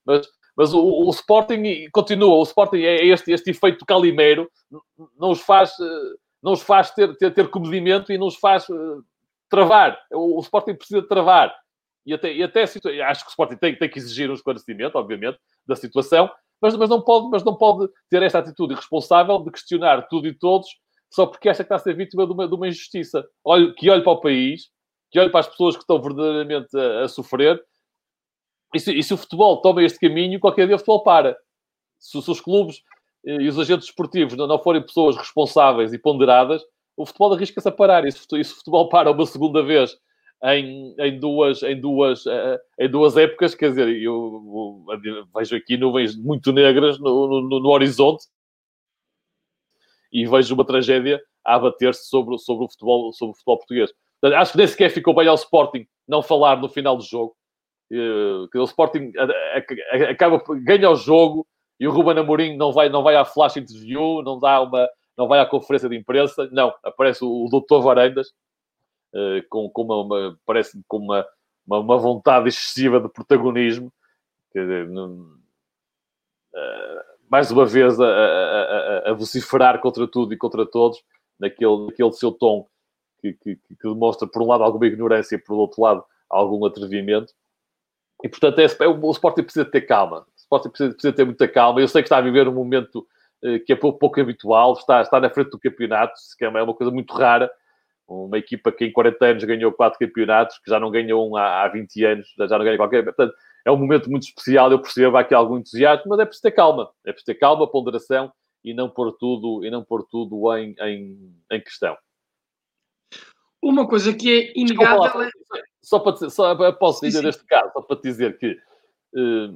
Speaker 2: Mas, mas o, o Sporting continua, o Sporting é este, este efeito calimeiro, não os faz, não os faz ter, ter, ter comedimento e não os faz uh, travar. O, o Sporting precisa de travar. E até, e até acho que o Sporting tem, tem que exigir um esclarecimento, obviamente, da situação, mas, mas, não pode, mas não pode ter esta atitude irresponsável de questionar tudo e todos só porque acha que está a ser vítima de uma, de uma injustiça. Olhe, que olhe para o país, que olhe para as pessoas que estão verdadeiramente a, a sofrer. E se, e se o futebol toma este caminho, qualquer dia o futebol para. Se, se os clubes e os agentes esportivos não, não forem pessoas responsáveis e ponderadas, o futebol arrisca-se a parar. E se, e se o futebol para uma segunda vez em, em, duas, em, duas, uh, em duas épocas, quer dizer, eu, eu vejo aqui nuvens muito negras no, no, no horizonte e vejo uma tragédia a abater-se sobre, sobre, o futebol, sobre o futebol português. Acho que nem sequer ficou bem ao Sporting não falar no final do jogo. Uh, que o Sporting acaba, ganha o jogo e o Ruben Amorim não vai, não vai à flash interview, não, dá uma, não vai à conferência de imprensa. Não, aparece o, o doutor Varandas uh, com, com, uma, uma, parece, com uma, uma, uma vontade excessiva de protagonismo. Quer dizer, não, uh, mais uma vez a, a, a, a vociferar contra tudo e contra todos, naquele, naquele seu tom que, que, que demonstra, por um lado, alguma ignorância e, por outro lado, algum atrevimento. E, portanto, é, o Sporting precisa ter calma. O Sporting precisa, precisa ter muita calma. Eu sei que está a viver um momento uh, que é pouco, pouco habitual. Está, está na frente do campeonato, que é uma, é uma coisa muito rara. Uma equipa que em quarenta anos ganhou quatro campeonatos, que já não ganhou um há, há vinte anos, já não ganha qualquer... Portanto, é um momento muito especial. Eu percebo, há aqui algum entusiasmo, mas é preciso ter calma. É preciso ter calma, ponderação e não pôr tudo, e não pôr tudo em, em, em questão.
Speaker 1: Uma coisa que é inegável
Speaker 2: Desculpa,
Speaker 1: é...
Speaker 2: Só para dizer, só, posso sim, dizer sim. Neste caso, só para te dizer que uh,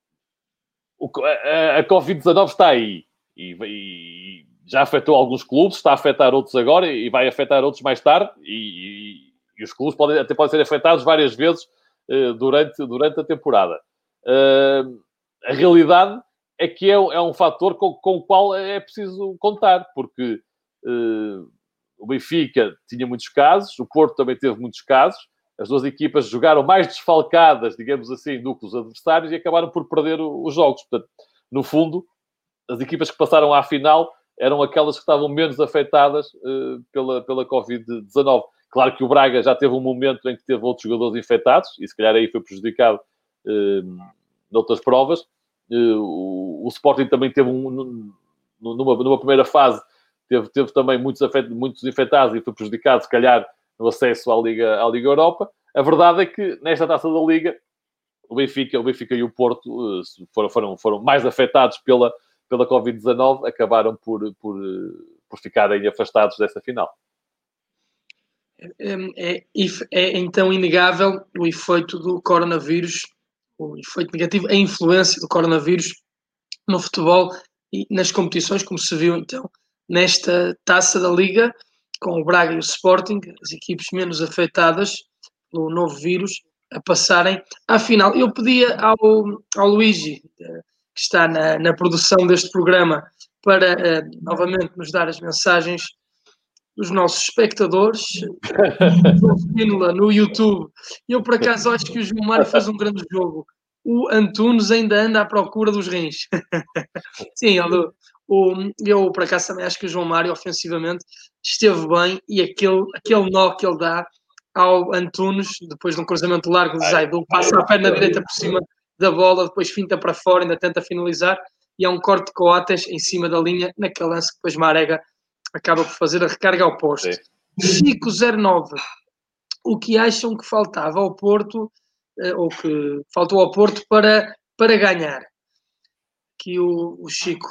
Speaker 2: o, a, a covid dezanove está aí e, e já afetou alguns clubes, está a afetar outros agora e vai afetar outros mais tarde e, e, e os clubes podem, até podem ser afetados várias vezes uh, durante, durante a temporada. Uh, a realidade é que é, é um fator com, com o qual é preciso contar, porque uh, o Benfica tinha muitos casos, o Porto também teve muitos casos, as duas equipas jogaram mais desfalcadas, digamos assim, do que os adversários e acabaram por perder os jogos. Portanto, no fundo, as equipas que passaram à final eram aquelas que estavam menos afetadas uh, pela, pela covid dezanove. Claro que o Braga já teve um momento em que teve outros jogadores infectados e se calhar aí foi prejudicado uh, noutras provas. Uh, o, o Sporting também teve um, numa, numa primeira fase teve, teve também muitos, afet, muitos infectados e foi prejudicado, se calhar, no acesso à Liga, à Liga Europa. A verdade é que, nesta taça da Liga, o Benfica, o Benfica e o Porto uh, foram, foram, foram mais afetados pela, pela covid dezanove, acabaram por, por, por ficarem afastados dessa final.
Speaker 1: É, é, é então inegável o efeito do coronavírus, o efeito negativo, a influência do coronavírus no futebol e nas competições, como se viu então nesta taça da Liga, com o Braga e o Sporting, as equipes menos afetadas pelo novo vírus, a passarem à final. Eu pedia ao, ao Luigi, que está na, na produção deste programa, para uh, novamente nos dar as mensagens dos nossos espectadores, no YouTube. Eu, por acaso, acho que o João Mário fez um grande jogo. O Antunes ainda anda à procura dos rins. Sim, ele, o, eu, por acaso, também acho que o João Mário, ofensivamente, esteve bem e aquele, aquele nó que ele dá ao Antunes, depois de um cruzamento largo de Zaidu, passa a perna direita por cima da bola, depois finta para fora, ainda tenta finalizar, e há um corte de Coates em cima da linha, naquele lance que depois Marega acaba por fazer a recarga ao posto. Chico zero nove, o que acham que faltava ao Porto, ou que faltou ao Porto para, para ganhar? Que o, o Chico.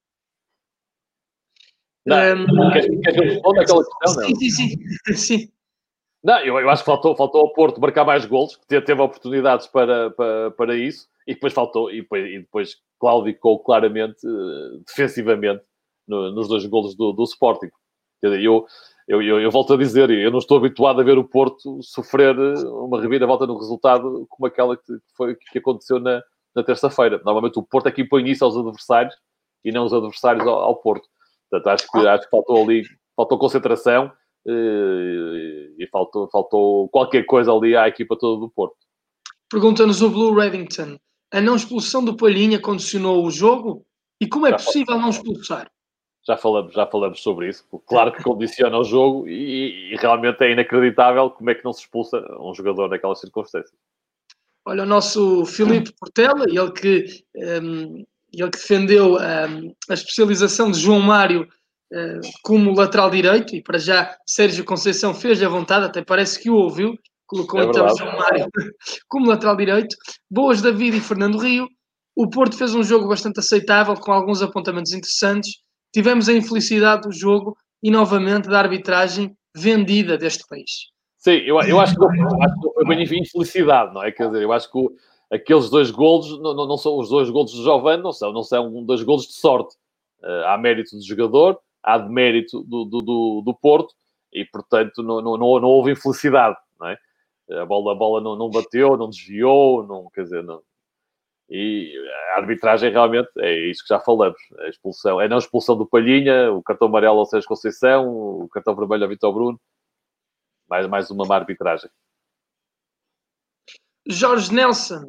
Speaker 2: Não, um, queres, queres que eu responda aquela questão?
Speaker 1: Sim,
Speaker 2: não?
Speaker 1: sim, sim. sim.
Speaker 2: Não, eu, eu acho que faltou, faltou ao Porto marcar mais golos, que teve oportunidades para, para, para isso, e depois faltou, e depois, e depois claudicou claramente, uh, defensivamente, no, nos dois golos do, do Sporting. Quer dizer, eu, eu, eu, eu volto a dizer, eu não estou habituado a ver o Porto sofrer uma reviravolta no resultado como aquela que, foi, que aconteceu na, na terça-feira. Normalmente o Porto é que impõe isso aos adversários e não os adversários ao, ao Porto. Portanto, acho que, acho que faltou ali, faltou concentração e, e faltou, faltou qualquer coisa ali à equipa toda do Porto.
Speaker 1: Pergunta-nos o Blue Reddington. a não expulsão do Palhinha condicionou o jogo? E como é
Speaker 2: Já
Speaker 1: possível não expulsar?
Speaker 2: Já falamos, já falamos sobre isso. Claro que condiciona o jogo e, e realmente é inacreditável como é que não se expulsa um jogador naquelas circunstâncias.
Speaker 1: Olha, o nosso Filipe Portela, ele que, um, ele que defendeu um, a especialização de João Mário uh, como lateral direito, e para já Sérgio Conceição fez a vontade, até parece que o ouviu, colocou
Speaker 2: É
Speaker 1: então
Speaker 2: verdade.
Speaker 1: João Mário como lateral direito. Boas David e Fernando Rio. O Porto fez um jogo bastante aceitável, com alguns apontamentos interessantes. Tivemos a infelicidade do jogo e, novamente, da arbitragem vendida deste país.
Speaker 2: Sim, eu, eu, acho que não, eu acho que não foi bem infelicidade, não é? Quer dizer, eu acho que o, aqueles dois golos não, não, não são os dois golos de Giovane, não são, não são dois golos de sorte. Uh, há mérito do jogador, há de mérito do, do, do, do Porto e, portanto, não, não, não, não houve infelicidade, não é? A bola, a bola não, não bateu, não desviou, não, quer dizer, não. E a arbitragem realmente é isso que já falamos. A expulsão, é não a expulsão do Palhinha, o cartão amarelo ao Sérgio Conceição, o cartão vermelho ao Vítor Bruno. Mais, mais uma má arbitragem.
Speaker 1: Jorge Nelson.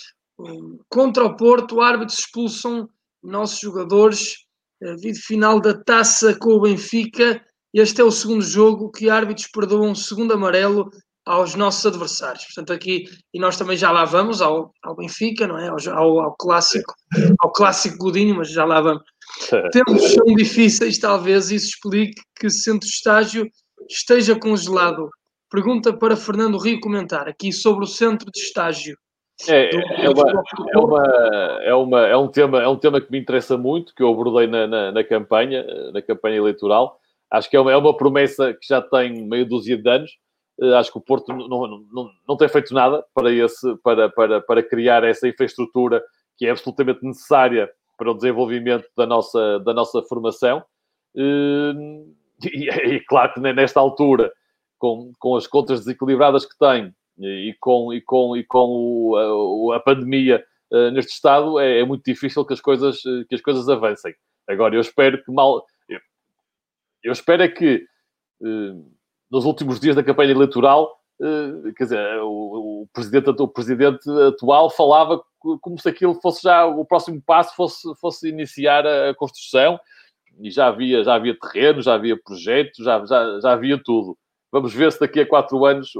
Speaker 1: Contra o Porto, árbitros expulsam nossos jogadores. Vídeo final da taça com o Benfica. Este é o segundo jogo que árbitros perdoam um segundo amarelo aos nossos adversários. Portanto, aqui, e nós também já lá vamos ao, ao Benfica, não é? Ao, ao clássico, ao clássico Godinho, mas já lá vamos. Tempos são difíceis, talvez isso explique que o centro de estágio esteja congelado. Pergunta para Fernando Rio comentar aqui sobre o centro de estágio.
Speaker 2: É, é, uma, é, uma, é, uma, é, um tema, é um tema que me interessa muito, que eu abordei na, na, na campanha, na campanha eleitoral. Acho que é uma, é uma promessa que já tem meia dúzia de anos. Uh, acho que o Porto não, não, não, não tem feito nada para, esse, para, para, para criar essa infraestrutura que é absolutamente necessária para o desenvolvimento da nossa, da nossa formação. Uh, e, e claro que nesta altura, com, com as contas desequilibradas que tem, e com, e com, e com o, a, a pandemia uh, neste estado, é, é muito difícil que as, coisas, que as coisas avancem. Agora, eu espero que mal... Eu, eu espero é que uh, nos últimos dias da campanha eleitoral, uh, quer dizer, o, o, presidente, o presidente atual falava como se aquilo fosse já o próximo passo, fosse, fosse iniciar a, a construção, e já havia, já havia terreno, já havia projetos, já, já, já havia tudo. Vamos ver se daqui a quatro anos...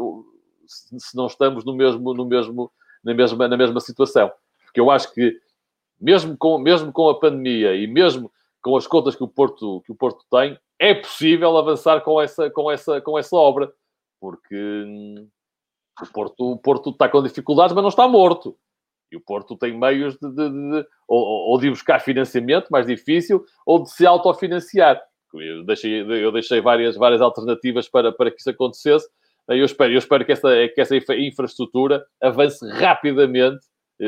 Speaker 2: se não estamos no mesmo, no mesmo, na, mesma, na mesma situação. Porque eu acho que, mesmo com, mesmo com a pandemia e mesmo com as contas que o Porto, que o Porto tem, é possível avançar com essa, com essa, com essa obra. Porque hum, o, Porto, o Porto está com dificuldades, mas não está morto. E o Porto tem meios de, de, de, de ou, ou de ir buscar financiamento, mais difícil, ou de se autofinanciar. Eu deixei, eu deixei várias, várias alternativas para, para que isso acontecesse. Eu espero, eu espero que, essa, que essa infraestrutura avance rapidamente.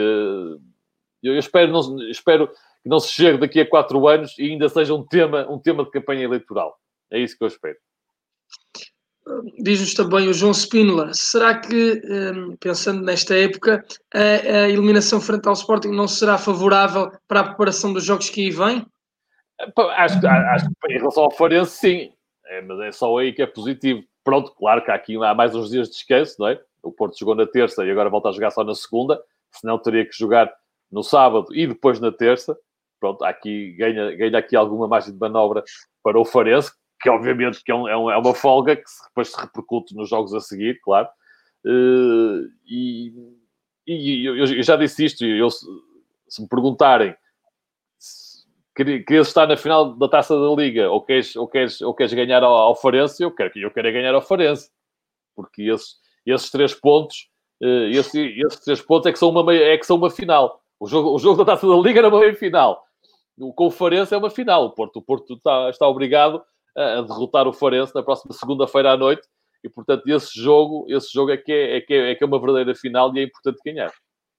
Speaker 2: Eu espero, não, espero que não se chegue daqui a quatro anos e ainda seja um tema, um tema de campanha eleitoral. É isso que eu espero.
Speaker 1: Diz-nos também o João Spínola. Será que, pensando nesta época, a, a eliminação frente ao Sporting não será favorável para a preparação dos jogos que aí vêm?
Speaker 2: Acho, acho que em relação ao Farense, sim. É, mas é só aí que é positivo. Pronto, claro que há aqui há mais uns dias de descanso, não é? O Porto jogou na terça e agora volta a jogar só na segunda. Senão teria que jogar no sábado e depois na terça. Pronto, aqui, ganha, ganha aqui alguma margem de manobra para o Farense, que obviamente que é, um, é, um, é uma folga que se, depois se repercute nos jogos a seguir, claro. Uh, e e eu, eu já disse isto, eu, se, se me perguntarem querias estar na final da Taça da Liga ou queres, ou queres, ou queres ganhar ao, ao Farense, eu quero, eu quero é ganhar ao Farense. Porque esses, esses três pontos, uh, esses, esses três pontos é que, são uma meia, é que são uma final. O jogo, o jogo da Taça da Liga era uma meia final. O, com o Farense é uma final. O Porto, o Porto está, está obrigado a, a derrotar o Farense na próxima segunda-feira à noite. E, portanto, esse jogo, esse jogo é, que é, é, que é, é que é uma verdadeira final e é importante ganhar.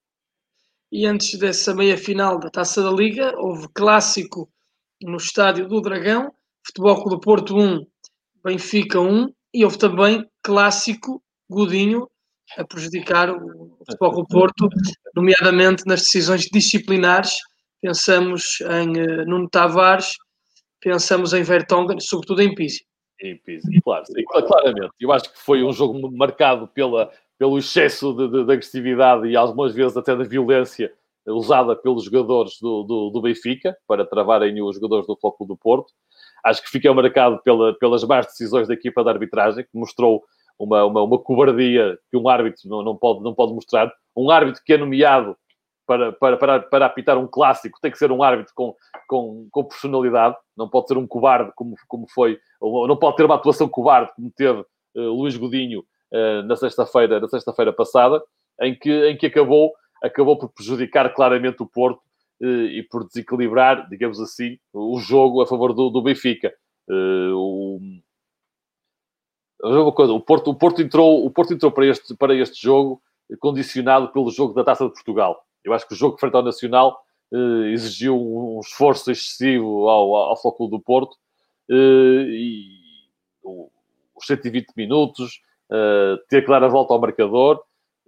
Speaker 1: E antes dessa meia-final da Taça da Liga, houve clássico no Estádio do Dragão, Futebol Clube do Porto um, Benfica um, e houve também clássico Godinho a prejudicar o Futebol Clube do Porto, nomeadamente nas decisões disciplinares. Pensamos em uh, Nuno Tavares, pensamos em Vertonghen, sobretudo em Pizzi.
Speaker 2: Em Pizzi, claro, sim, claramente. Eu acho que foi um jogo marcado pela... pelo excesso de, de, de agressividade e algumas vezes até da violência usada pelos jogadores do, do, do Benfica, para travarem os jogadores do Futebol Clube do Porto. Acho que fica marcado pela, pelas más decisões da equipa de arbitragem, que mostrou uma, uma, uma cobardia que um árbitro não, não, pode, não pode mostrar. Um árbitro que é nomeado para, para, para, para apitar um clássico tem que ser um árbitro com, com, com personalidade, não pode ser um cobarde como, como foi, ou não pode ter uma atuação cobarde como teve uh, Luís Godinho uh, na sexta-feira, na sexta-feira passada, em que, em que acabou, acabou por prejudicar claramente o Porto uh, e por desequilibrar, digamos assim, o jogo a favor do, do Benfica. Uh, o, o, Porto, o, Porto entrou, o Porto entrou para este, para este jogo condicionado pelo jogo da Taça de Portugal. Eu acho que o jogo frente ao Nacional uh, exigiu um esforço excessivo ao, ao Futebol Clube do Porto uh, e uh, os cento e vinte minutos, uh, ter que dar a volta ao marcador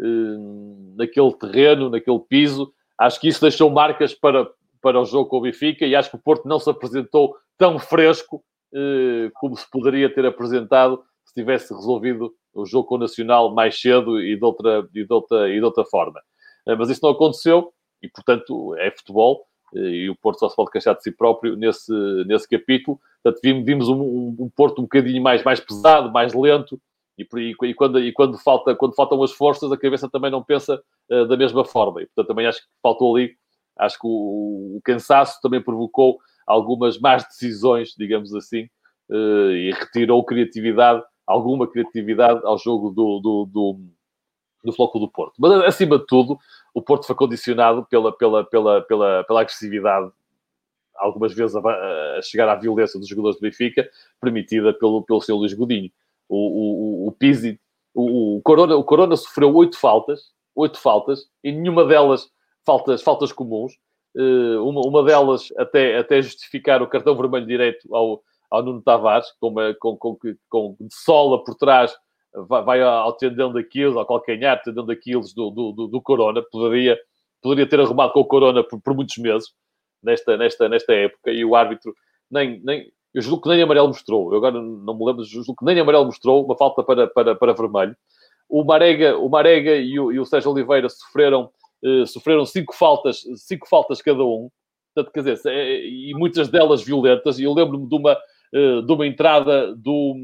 Speaker 2: uh, naquele terreno, naquele piso. Acho que isso deixou marcas para, para o jogo com o Benfica e acho que o Porto não se apresentou tão fresco uh, como se poderia ter apresentado se tivesse resolvido o jogo com o Nacional mais cedo e de outra, e de outra, e de outra forma. Mas isso não aconteceu e, portanto, é futebol e o Porto só se pode queixar de si próprio nesse, nesse capítulo. Portanto, vimos, vimos um, um, um Porto um bocadinho mais, mais pesado, mais lento e, e, e, quando, e quando, falta, quando faltam as forças, a cabeça também não pensa uh, da mesma forma. E, portanto, também acho que faltou ali, acho que o, o cansaço também provocou algumas más decisões, digamos assim, uh, e retirou criatividade, alguma criatividade ao jogo do... do, do do Futebol Clube do Porto. Mas, acima de tudo, o Porto foi condicionado pela, pela, pela, pela, pela agressividade, algumas vezes a, a chegar à violência dos jogadores do Benfica, permitida pelo, pelo seu Luís Godinho. O, o, o Pizzi, o, o, Corona, o Corona sofreu oito faltas, oito faltas, e nenhuma delas faltas, faltas comuns. Uh, uma, uma delas até, até justificar o cartão vermelho direito ao, ao Nuno Tavares, com, uma, com, com, com de sola por trás, vai ao tendão daqueles, ao calcanhar, tendão daqueles do, do, do Corona. Poderia, poderia ter arrumado com o Corona por, por muitos meses, nesta, nesta, nesta época, e o árbitro nem, nem... Eu julgo que nem amarelo mostrou. Eu agora não me lembro, julgo que nem amarelo mostrou, uma falta para, para, para vermelho. O Marega, o Marega e, o, e o Sérgio Oliveira sofreram, eh, sofreram cinco faltas, cinco faltas cada um. Portanto, quer dizer, e muitas delas violentas. E eu lembro-me de uma, eh, de uma entrada do...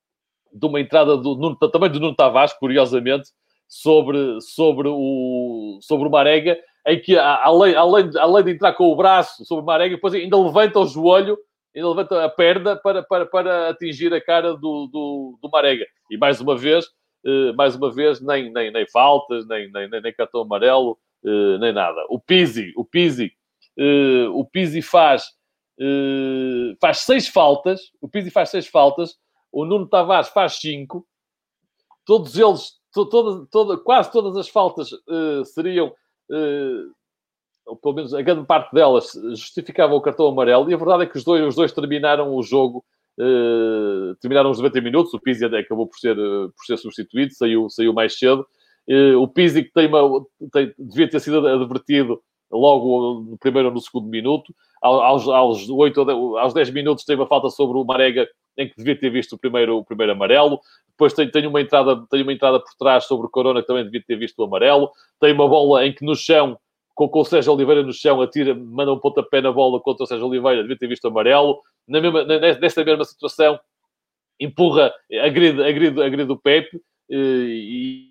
Speaker 2: de uma entrada do, Nuno, também do Nuno Tavares, curiosamente, sobre, sobre, o, sobre o Marega, em que, além, além, além de entrar com o braço sobre o Marega, depois ainda levanta o joelho, ainda levanta a perna para, para, para atingir a cara do, do, do Marega. E, mais uma vez, eh, mais uma vez nem, nem, nem faltas, nem, nem, nem cartão amarelo, eh, nem nada. O Pizzi, o Pizzi, eh, o Pizzi faz, eh, faz seis faltas, o Pizzi faz seis faltas, o Nuno Tavares faz cinco. Todos eles, to, toda, toda, quase todas as faltas uh, seriam, uh, ou pelo menos a grande parte delas, justificavam o cartão amarelo. E a verdade é que os dois, os dois terminaram o jogo, uh, terminaram os noventa minutos. O Pizzi acabou por ser, uh, por ser substituído, saiu, saiu mais cedo. Uh, o Pizzi, que tem uma, tem, devia ter sido advertido logo no primeiro ou no segundo minuto. Aos, aos, oito, aos dez minutos tem uma falta sobre o Marega, em que devia ter visto o primeiro, o primeiro amarelo. Depois tem, tem, uma entrada, tem uma entrada por trás sobre o Corona, que também devia ter visto o amarelo. Tem uma bola em que no chão, com, com o Sérgio Oliveira no chão, atira, manda um pontapé na bola contra o Sérgio Oliveira, devia ter visto o amarelo. Na mesma, nesta mesma situação, empurra, agride, agride, agride o Pepe e...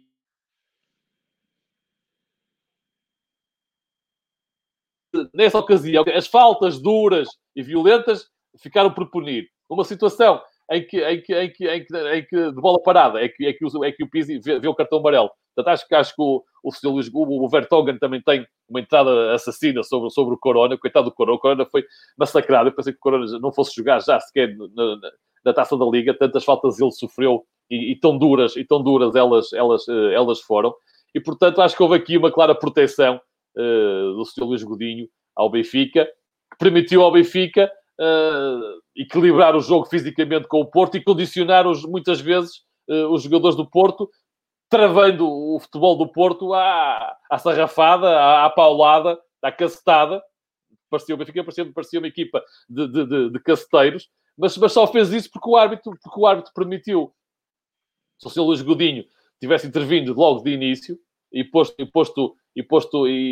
Speaker 2: Nessa ocasião, as faltas duras e violentas ficaram por punir. Uma situação em que, em que, em que, em que, em que de bola parada, é que, é que, o, é que o Pizzi vê, vê o cartão amarelo. Portanto, acho que, acho que o, o, o, o Vertonghen também tem uma entrada assassina sobre, sobre o Corona. Coitado do Corona. O Corona foi massacrado. Eu pensei que o Corona não fosse jogar já sequer na, na, na Taça da Liga. Tantas faltas ele sofreu e, e tão duras, e tão duras elas, elas, elas foram. E, portanto, acho que houve aqui uma clara proteção Uh, do senhor Luís Godinho ao Benfica, que permitiu ao Benfica uh, equilibrar o jogo fisicamente com o Porto e condicionar os, muitas vezes uh, os jogadores do Porto, travando o futebol do Porto à, à sarrafada, à, à paulada, à cacetada. Parecia, o Benfica parecia, parecia uma equipa de, de, de, de caceteiros, mas, mas só fez isso porque o árbitro, porque o árbitro permitiu. Se o senhor Luís Godinho tivesse intervindo logo de início, e posto, e posto, e, posto e,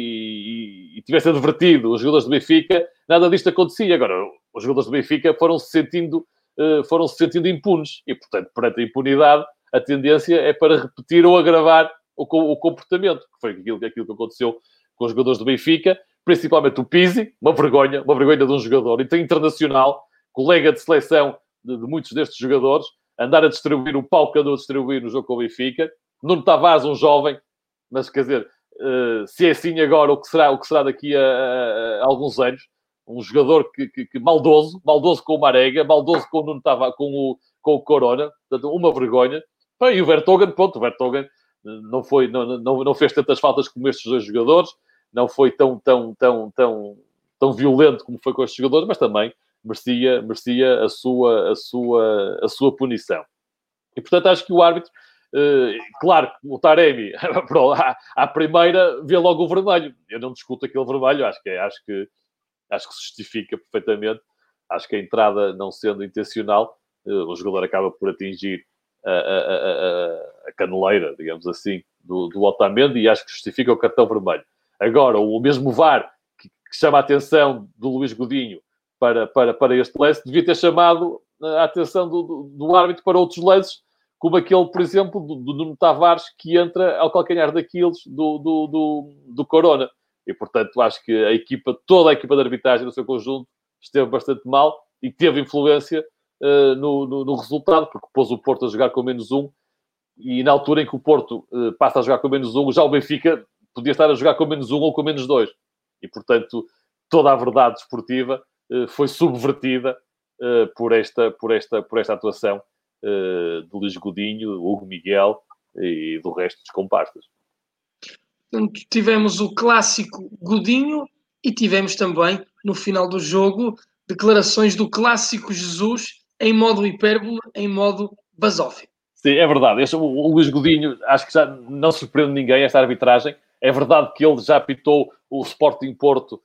Speaker 2: e, e tivesse advertido os jogadores do Benfica, nada disto acontecia. Agora, os jogadores do Benfica foram-se sentindo, uh, foram-se sentindo impunes. E, portanto, perante a impunidade, a tendência é para repetir ou agravar o, o comportamento, que foi aquilo, aquilo que aconteceu com os jogadores do Benfica, principalmente o Pizzi, uma vergonha, uma vergonha de um jogador internacional, colega de seleção de, de muitos destes jogadores, andar a distribuir o pau que andou a distribuir no jogo com o Benfica. Nuno Tavares, um jovem, mas quer dizer, uh, se é assim agora, o que será, o que será daqui a, a, a alguns anos? Um jogador que, que, que maldoso, maldoso com o Marega, maldoso com o Nuno Tavares, com o, com o Corona, portanto, uma vergonha. E o Vertonghen, pronto, o Vertonghen não, foi, não, não, não fez tantas faltas como estes dois jogadores, não foi tão, tão, tão, tão, tão violento como foi com estes jogadores, mas também merecia, merecia a, sua, a, sua, a sua punição. E, portanto, acho que o árbitro, uh, claro, o Taremi, à, à primeira, vê logo o vermelho. Eu não discuto aquele vermelho, acho que, acho que, acho que se justifica perfeitamente. Acho que a entrada, não sendo intencional, uh, o jogador acaba por atingir a, a, a, a caneleira, digamos assim, do, do Otamendi, e acho que justifica o cartão vermelho. Agora, o mesmo V A R que, que chama a atenção do Luís Godinho para, para, para este lance, devia ter chamado a atenção do, do, do árbitro para outros lances, como aquele, por exemplo, do, do Nuno Tavares, que entra ao calcanhar daqueles do, do, do, do Corona. E, portanto, acho que a equipa, toda a equipa de arbitragem no seu conjunto, esteve bastante mal e teve influência uh, no, no, no resultado, porque pôs o Porto a jogar com menos um, e na altura em que o Porto uh, passa a jogar com menos um, já o Benfica podia estar a jogar com menos um ou com menos dois. E, portanto, toda a verdade desportiva uh, foi subvertida uh, por, esta, por, esta, por esta atuação uh, de Luís Godinho, Hugo Miguel e do resto dos comparsas.
Speaker 1: Portanto, tivemos o clássico Godinho e tivemos também, no final do jogo, declarações do clássico Jesus em modo hipérbole, em modo basófia.
Speaker 2: Sim, é verdade. Este, o, o Luís Godinho, acho que já não surpreende ninguém esta arbitragem. É verdade que ele já apitou o Sporting Porto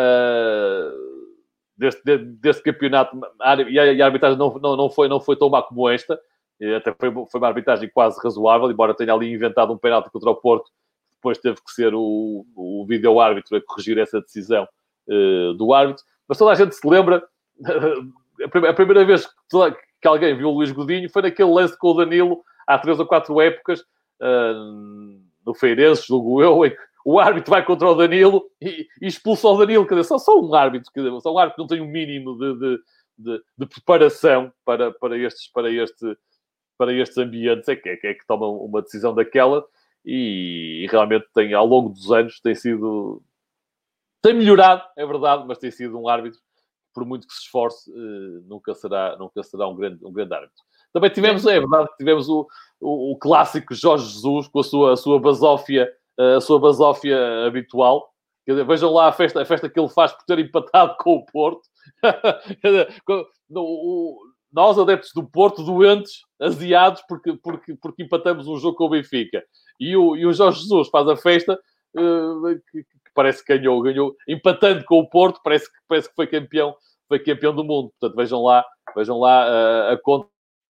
Speaker 2: uh, deste, deste campeonato e a, a arbitragem não, não, não, foi, não foi tão má como esta. E até foi, foi uma arbitragem quase razoável, embora tenha ali inventado um penalti contra o Porto. Depois teve que ser o, o vídeo-árbitro a corrigir essa decisão uh, do árbitro. Mas toda a gente se lembra, uh, a, primeira, a primeira vez que, toda, que alguém viu o Luís Godinho foi naquele lance com o Danilo, há três ou quatro épocas, uh, no Feirense, julgo eu, em que o árbitro vai contra o Danilo e, e expulsa o Danilo. Quer dizer, só, só um árbitro, quer dizer, só um árbitro que não tem um mínimo de, de, de, de preparação para, para, estes, para, este, para estes ambientes, é que, é, que, é que toma uma decisão daquela. E, e realmente tem, ao longo dos anos, tem sido... Tem melhorado, é verdade, mas tem sido um árbitro que, por muito que se esforce, eh, nunca será, nunca será um, grande, um grande árbitro. Também tivemos, é verdade, tivemos o, o, o clássico Jorge Jesus com a sua, a sua basófia, a sua basófia habitual. Quer dizer, vejam lá a festa, a festa que ele faz por ter empatado com o Porto. Quer dizer, no, o, nós, adeptos do Porto, doentes, aziados, porque, porque, porque empatamos um jogo com o Benfica. E o, e o Jorge Jesus faz a festa uh, que, que parece que ganhou, ganhou, empatando com o Porto, parece que, parece que foi campeão, foi campeão do mundo. Portanto, vejam lá, vejam lá uh, a conta.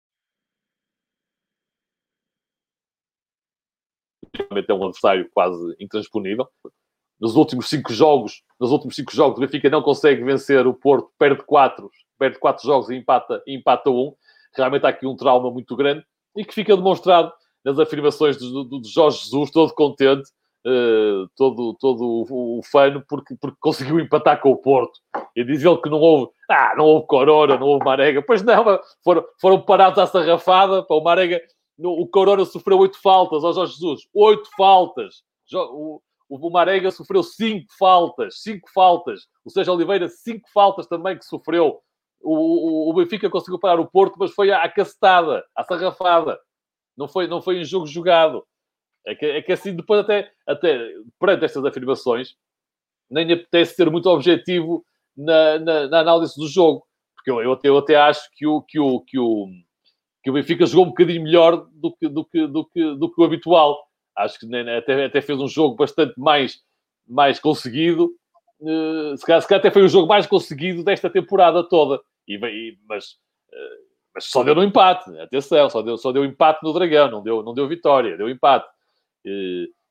Speaker 2: Realmente é um adversário quase intransponível. Nos últimos cinco jogos, nos últimos cinco jogos, o Benfica não consegue vencer o Porto, perde quatro, perde quatro jogos e empata, e empata um. Realmente há aqui um trauma muito grande e que fica demonstrado nas afirmações do, do, do Jorge Jesus, todo contente, uh, todo, todo o, o fano, porque, porque conseguiu empatar com o Porto. E diz ele que não houve, ah, não houve Corona, não houve Marega. Pois não, foram, foram parados à sarrafada. Para o Marega, no, o Corona sofreu oito faltas, ao Jorge Jesus. Oito faltas. O, o Marega sofreu cinco faltas. Cinco faltas. O Sérgio Oliveira, cinco faltas também que sofreu. O, o, o Benfica conseguiu parar o Porto, mas foi à, à cacetada, à sarrafada. Não foi, não foi um jogo jogado. É que, é que assim, depois até, até perante estas afirmações, nem apetece ser muito objetivo na, na, na análise do jogo. Porque eu, eu, até, eu até acho que o, que, o, que, o, que o Benfica jogou um bocadinho melhor do que, do que, do que, do que o habitual. Acho que até, até fez um jogo bastante mais, mais conseguido. Uh, se, calhar, se calhar até foi o jogo mais conseguido desta temporada toda. E, e, mas... Uh, Mas só deu no empate, atenção, só deu, só deu empate no Dragão, não deu, não deu vitória, deu empate. E,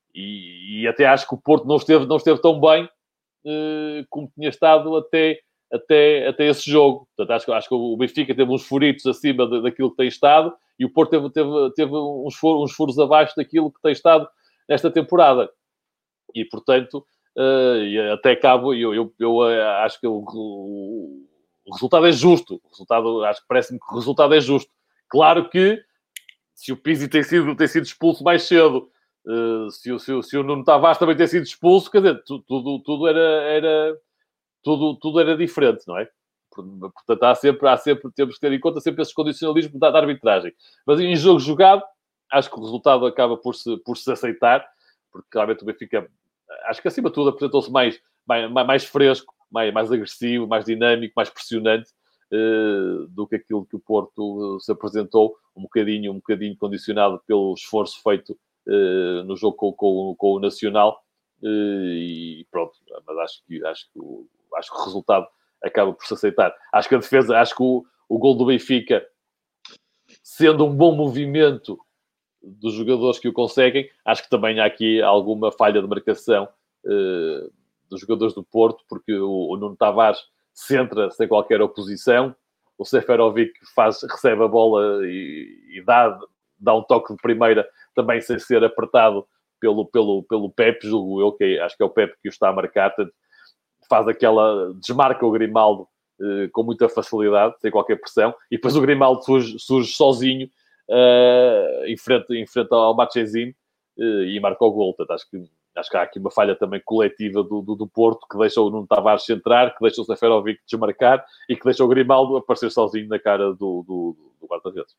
Speaker 2: e, e até acho que o Porto não esteve, não esteve tão bem uh, como tinha estado até, até, até esse jogo. Portanto, acho, acho que o Benfica teve uns furitos acima de, daquilo que tem estado e o Porto teve, teve, teve uns, furos, uns furos abaixo daquilo que tem estado nesta temporada. E, portanto, uh, até cabo, eu, eu, eu uh, acho que o, o, o resultado é justo. O resultado, acho que parece-me que o resultado é justo. Claro que se o Pizzi tem sido, tem sido expulso mais cedo, uh, se, se, se o Nuno Tavares também tem sido expulso, quer dizer, tudo, tudo, tudo, era, era, tudo, tudo era diferente, não é? Portanto, há sempre, há sempre, temos que ter em conta sempre esses condicionalismos da, da arbitragem. Mas em jogo jogado, acho que o resultado acaba por se, por se aceitar, porque claramente o Benfica, acho que acima de tudo, apresentou-se mais, mais, mais fresco, mais, mais agressivo, mais dinâmico, mais pressionante uh, do que aquilo que o Porto uh, se apresentou, um bocadinho, um bocadinho condicionado pelo esforço feito uh, no jogo com, com, com o Nacional. Uh, e pronto, mas acho que, acho, que o, acho que o resultado acaba por se aceitar. Acho que a defesa, acho que o, o gol do Benfica, sendo um bom movimento dos jogadores que o conseguem, acho que também há aqui alguma falha de marcação uh, dos jogadores do Porto, porque o, o Nuno Tavares centra sem qualquer oposição, o Seferovic faz, recebe a bola e, e dá, dá um toque de primeira também sem ser apertado pelo, pelo, pelo Pepe, julgo eu, que acho que é o Pepe que o está a marcar, portanto, faz aquela, desmarca o Grimaldo uh, com muita facilidade, sem qualquer pressão, e depois o Grimaldo surge, surge sozinho uh, em, frente, em frente ao Marchesin uh, e marca o gol. Portanto, acho que, acho que há aqui uma falha também coletiva do, do, do Porto, que deixa o Nuno Tavares centrar, que deixa o Seferovic desmarcar e que deixa o Grimaldo aparecer sozinho na cara do, do, do guarda-redes.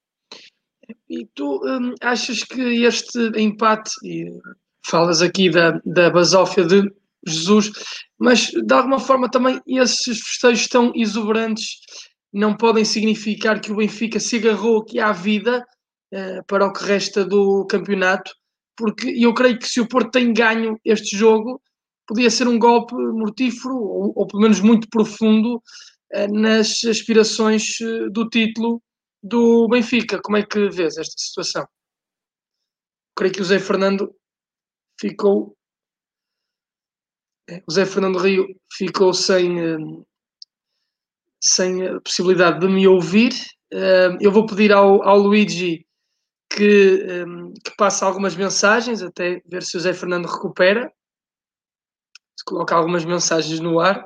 Speaker 1: E tu hum, achas que este empate, e falas aqui da, da basófia de Jesus, mas de alguma forma também esses festejos tão exuberantes não podem significar que o Benfica se agarrou aqui à vida uh, para o que resta do campeonato, porque eu creio que se o Porto tem ganho este jogo, podia ser um golpe mortífero, ou, ou pelo menos muito profundo, uh, nas aspirações uh, do título do Benfica. Como é que vês esta situação? Creio que o Zé Fernando ficou... O Zé Fernando Rio ficou sem, sem a possibilidade de me ouvir. Eu vou pedir ao, ao Luigi que, que passe algumas mensagens, até ver se o Zé Fernando recupera. Se coloca algumas mensagens no ar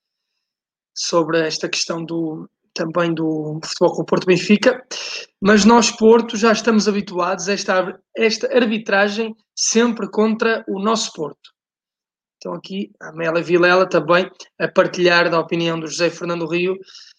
Speaker 1: sobre esta questão do, também do futebol com o Porto Benfica, mas nós, Porto, já estamos habituados a esta, esta arbitragem sempre contra o nosso Porto. Então aqui a Amélia Vilela também a partilhar da opinião do José Fernando Rio.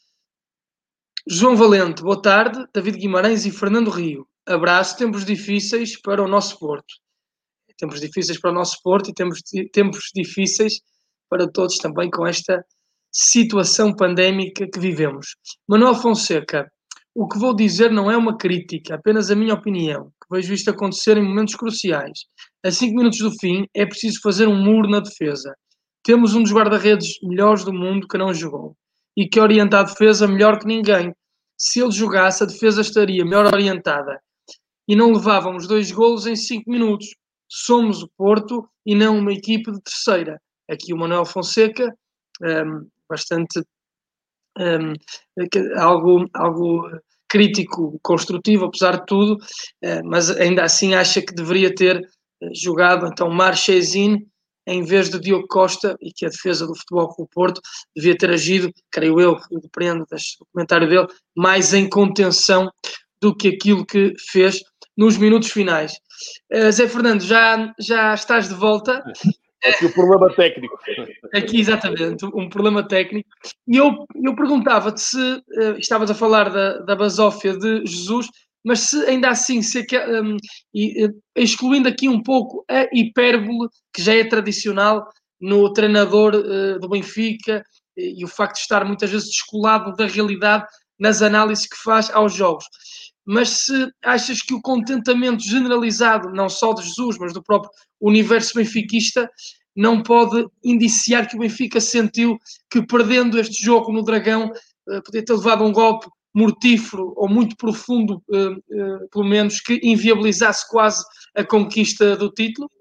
Speaker 1: João Valente, boa tarde. David Guimarães e Fernando Rio. Abraço, tempos difíceis para o nosso Porto. Tempos difíceis para o nosso Porto e tempos, tempos difíceis para todos também com esta situação pandémica que vivemos. Manuel Fonseca, o que vou dizer não é uma crítica, apenas a minha opinião, que vejo isto acontecer em momentos cruciais. A cinco minutos do fim é preciso fazer um muro na defesa. Temos um dos guarda-redes melhores do mundo que não jogou e que orienta a defesa melhor que ninguém. Se ele jogasse, a defesa estaria melhor orientada e não levávamos dois golos em cinco minutos. Somos o Porto e não uma equipe de terceira. Aqui o Manuel Fonseca, um, bastante um, algo, algo crítico, construtivo, apesar de tudo, uh, mas ainda assim acha que deveria ter jogado então Marchesin em vez de Diogo Costa, e que a defesa do Futebol Clube Porto devia ter agido, creio eu, depende do comentário dele, mais em contenção do que aquilo que fez nos minutos finais. Uh, Zé Fernando, já, já estás de volta.
Speaker 2: Aqui o problema técnico.
Speaker 1: Aqui, exatamente, um problema técnico. E eu, eu perguntava-te se uh, estavas a falar da, da basófia de Jesus, mas se ainda assim, se, um, e, uh, excluindo aqui um pouco a hipérbole, que já é tradicional no treinador uh, do Benfica, e, e o facto de estar muitas vezes descolado da realidade nas análises que faz aos jogos. Mas se achas que o contentamento generalizado, não só de Jesus, mas do próprio universo benfiquista, não pode indiciar que o Benfica sentiu que, perdendo este jogo no Dragão, podia ter levado um golpe mortífero ou muito profundo, pelo menos, que inviabilizasse quase a conquista do título?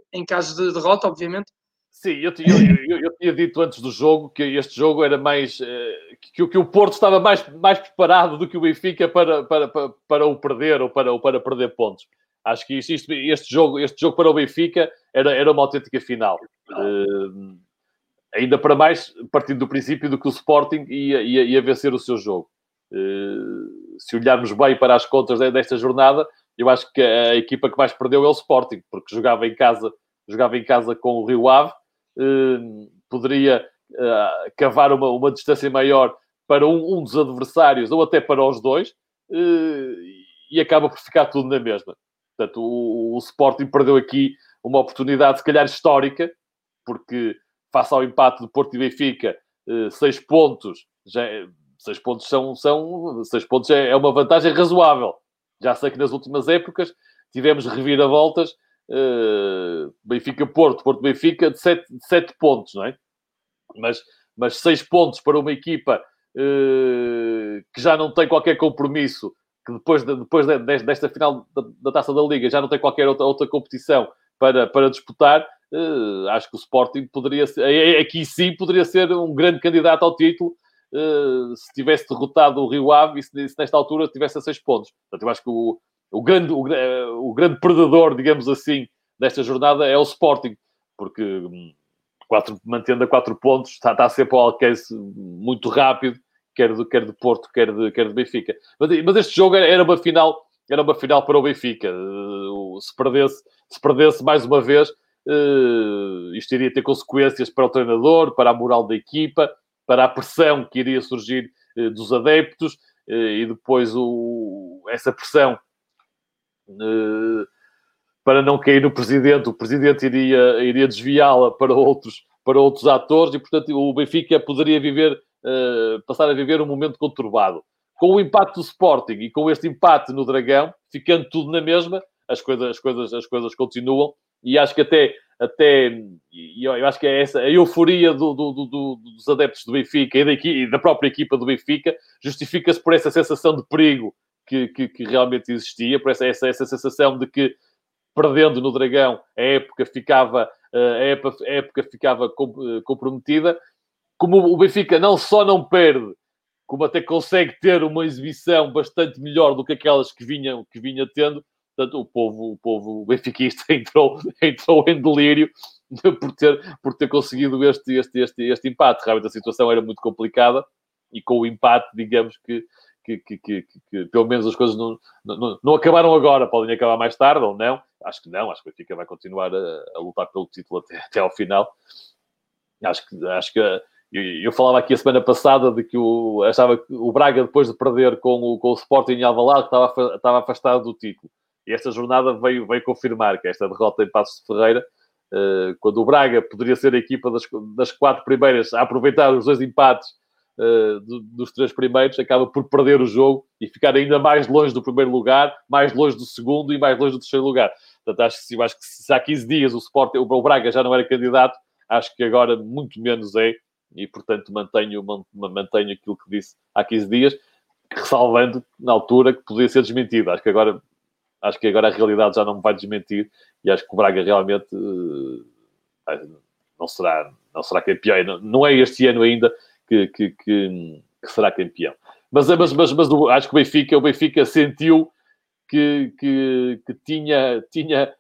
Speaker 1: em caso de derrota, obviamente.
Speaker 2: Sim, eu, eu, eu, eu tinha dito antes do jogo que este jogo era mais... Que, que o Porto estava mais, mais preparado do que o Benfica para, para, para, para o perder ou para, ou para perder pontos. Acho que isto, isto, este, jogo, este jogo para o Benfica era, era uma autêntica final. Uh, ainda para mais, partindo do princípio do que o Sporting ia, ia, ia vencer o seu jogo. Uh, se olharmos bem para as contas desta jornada, eu acho que a equipa que mais perdeu é o Sporting, porque jogava em casa, jogava em casa com o Rio Ave, uh, poderia uh, cavar uma, uma distância maior para um, um dos adversários, ou até para os dois, uh, e acaba por ficar tudo na mesma. Portanto, o, o Sporting perdeu aqui uma oportunidade, se calhar, histórica, porque, face ao empate do Porto e Benfica, uh, seis pontos, já é, seis pontos são, são seis pontos é, é uma vantagem razoável. Já sei que nas últimas épocas tivemos reviravoltas, uh, Benfica-Porto, Porto-Benfica, de sete, de sete pontos, não é? Mas, mas seis pontos para uma equipa uh, que já não tem qualquer compromisso, que depois, de, depois de, desta final da, da Taça da Liga já não tem qualquer outra, outra competição para, para disputar, uh, acho que o Sporting poderia ser, aqui sim poderia ser um grande candidato ao título, uh, se tivesse derrotado o Rio Ave e se, se nesta altura tivesse a seis pontos. Portanto, eu acho que o, o, grande, o, o grande perdedor, digamos assim, desta jornada é o Sporting, porque um, quatro, mantendo a quatro pontos, está, está sempre ao alcance muito rápido, quer do, quer do Porto, quer de, quer de Benfica. Mas, mas este jogo era uma final, era uma final para o Benfica. Uh, se, perdesse, se perdesse mais uma vez, uh, isto iria ter consequências para o treinador, para a moral da equipa, para a pressão que iria surgir uh, dos adeptos, uh, e depois o, essa pressão uh, para não cair no presidente, o presidente iria, iria desviá-la para outros, para outros atores, e portanto o Benfica poderia viver, uh, passar a viver um momento conturbado. Com o empate do Sporting e com este empate no Dragão, ficando tudo na mesma, as coisas, as coisas, as coisas continuam, e acho que até, até e eu acho que é essa a euforia do, do, do, dos adeptos do Benfica e da, e da própria equipa do Benfica, justifica-se por essa sensação de perigo que, que, que realmente existia, por essa, essa, essa sensação de que, perdendo no Dragão, a época ficava, a época, a época ficava comprometida. Como o Benfica não só não perde, como até consegue ter uma exibição bastante melhor do que aquelas que vinha, que vinha tendo, portanto, o povo, o povo benfiquista entrou, entrou em delírio por ter, por ter conseguido este, este, este, este empate. Realmente a situação era muito complicada e com o empate, digamos que, que, que, que, que, que pelo menos as coisas não, não, não acabaram agora, podem acabar mais tarde ou não. Acho que não, acho que o Benfica vai continuar a, a lutar pelo título até, até ao final. Acho que... Acho que Eu, eu falava aqui a semana passada de que o, achava que o Braga, depois de perder com o, com o Sporting em Alvalade, estava, estava afastado do título. E esta jornada veio, veio confirmar que esta derrota em Paços de Ferreira, uh, quando o Braga poderia ser a equipa das, das quatro primeiras a aproveitar os dois empates uh, do, dos três primeiros, acaba por perder o jogo e ficar ainda mais longe do primeiro lugar, mais longe do segundo e mais longe do terceiro lugar. Portanto, acho que, acho que se há quinze dias o, Sporting, o Braga já não era candidato, acho que agora muito menos é. E, portanto, mantenho, mantenho aquilo que disse há quinze dias, ressalvando, na altura, que podia ser desmentido. Acho que agora, acho que agora a realidade já não me vai desmentir e acho que o Braga realmente uh, não, será, não será campeão. Não, não é este ano ainda que, que, que, que será campeão. Mas, mas, mas, mas acho que o Benfica, o Benfica sentiu que, que, que tinha... tinha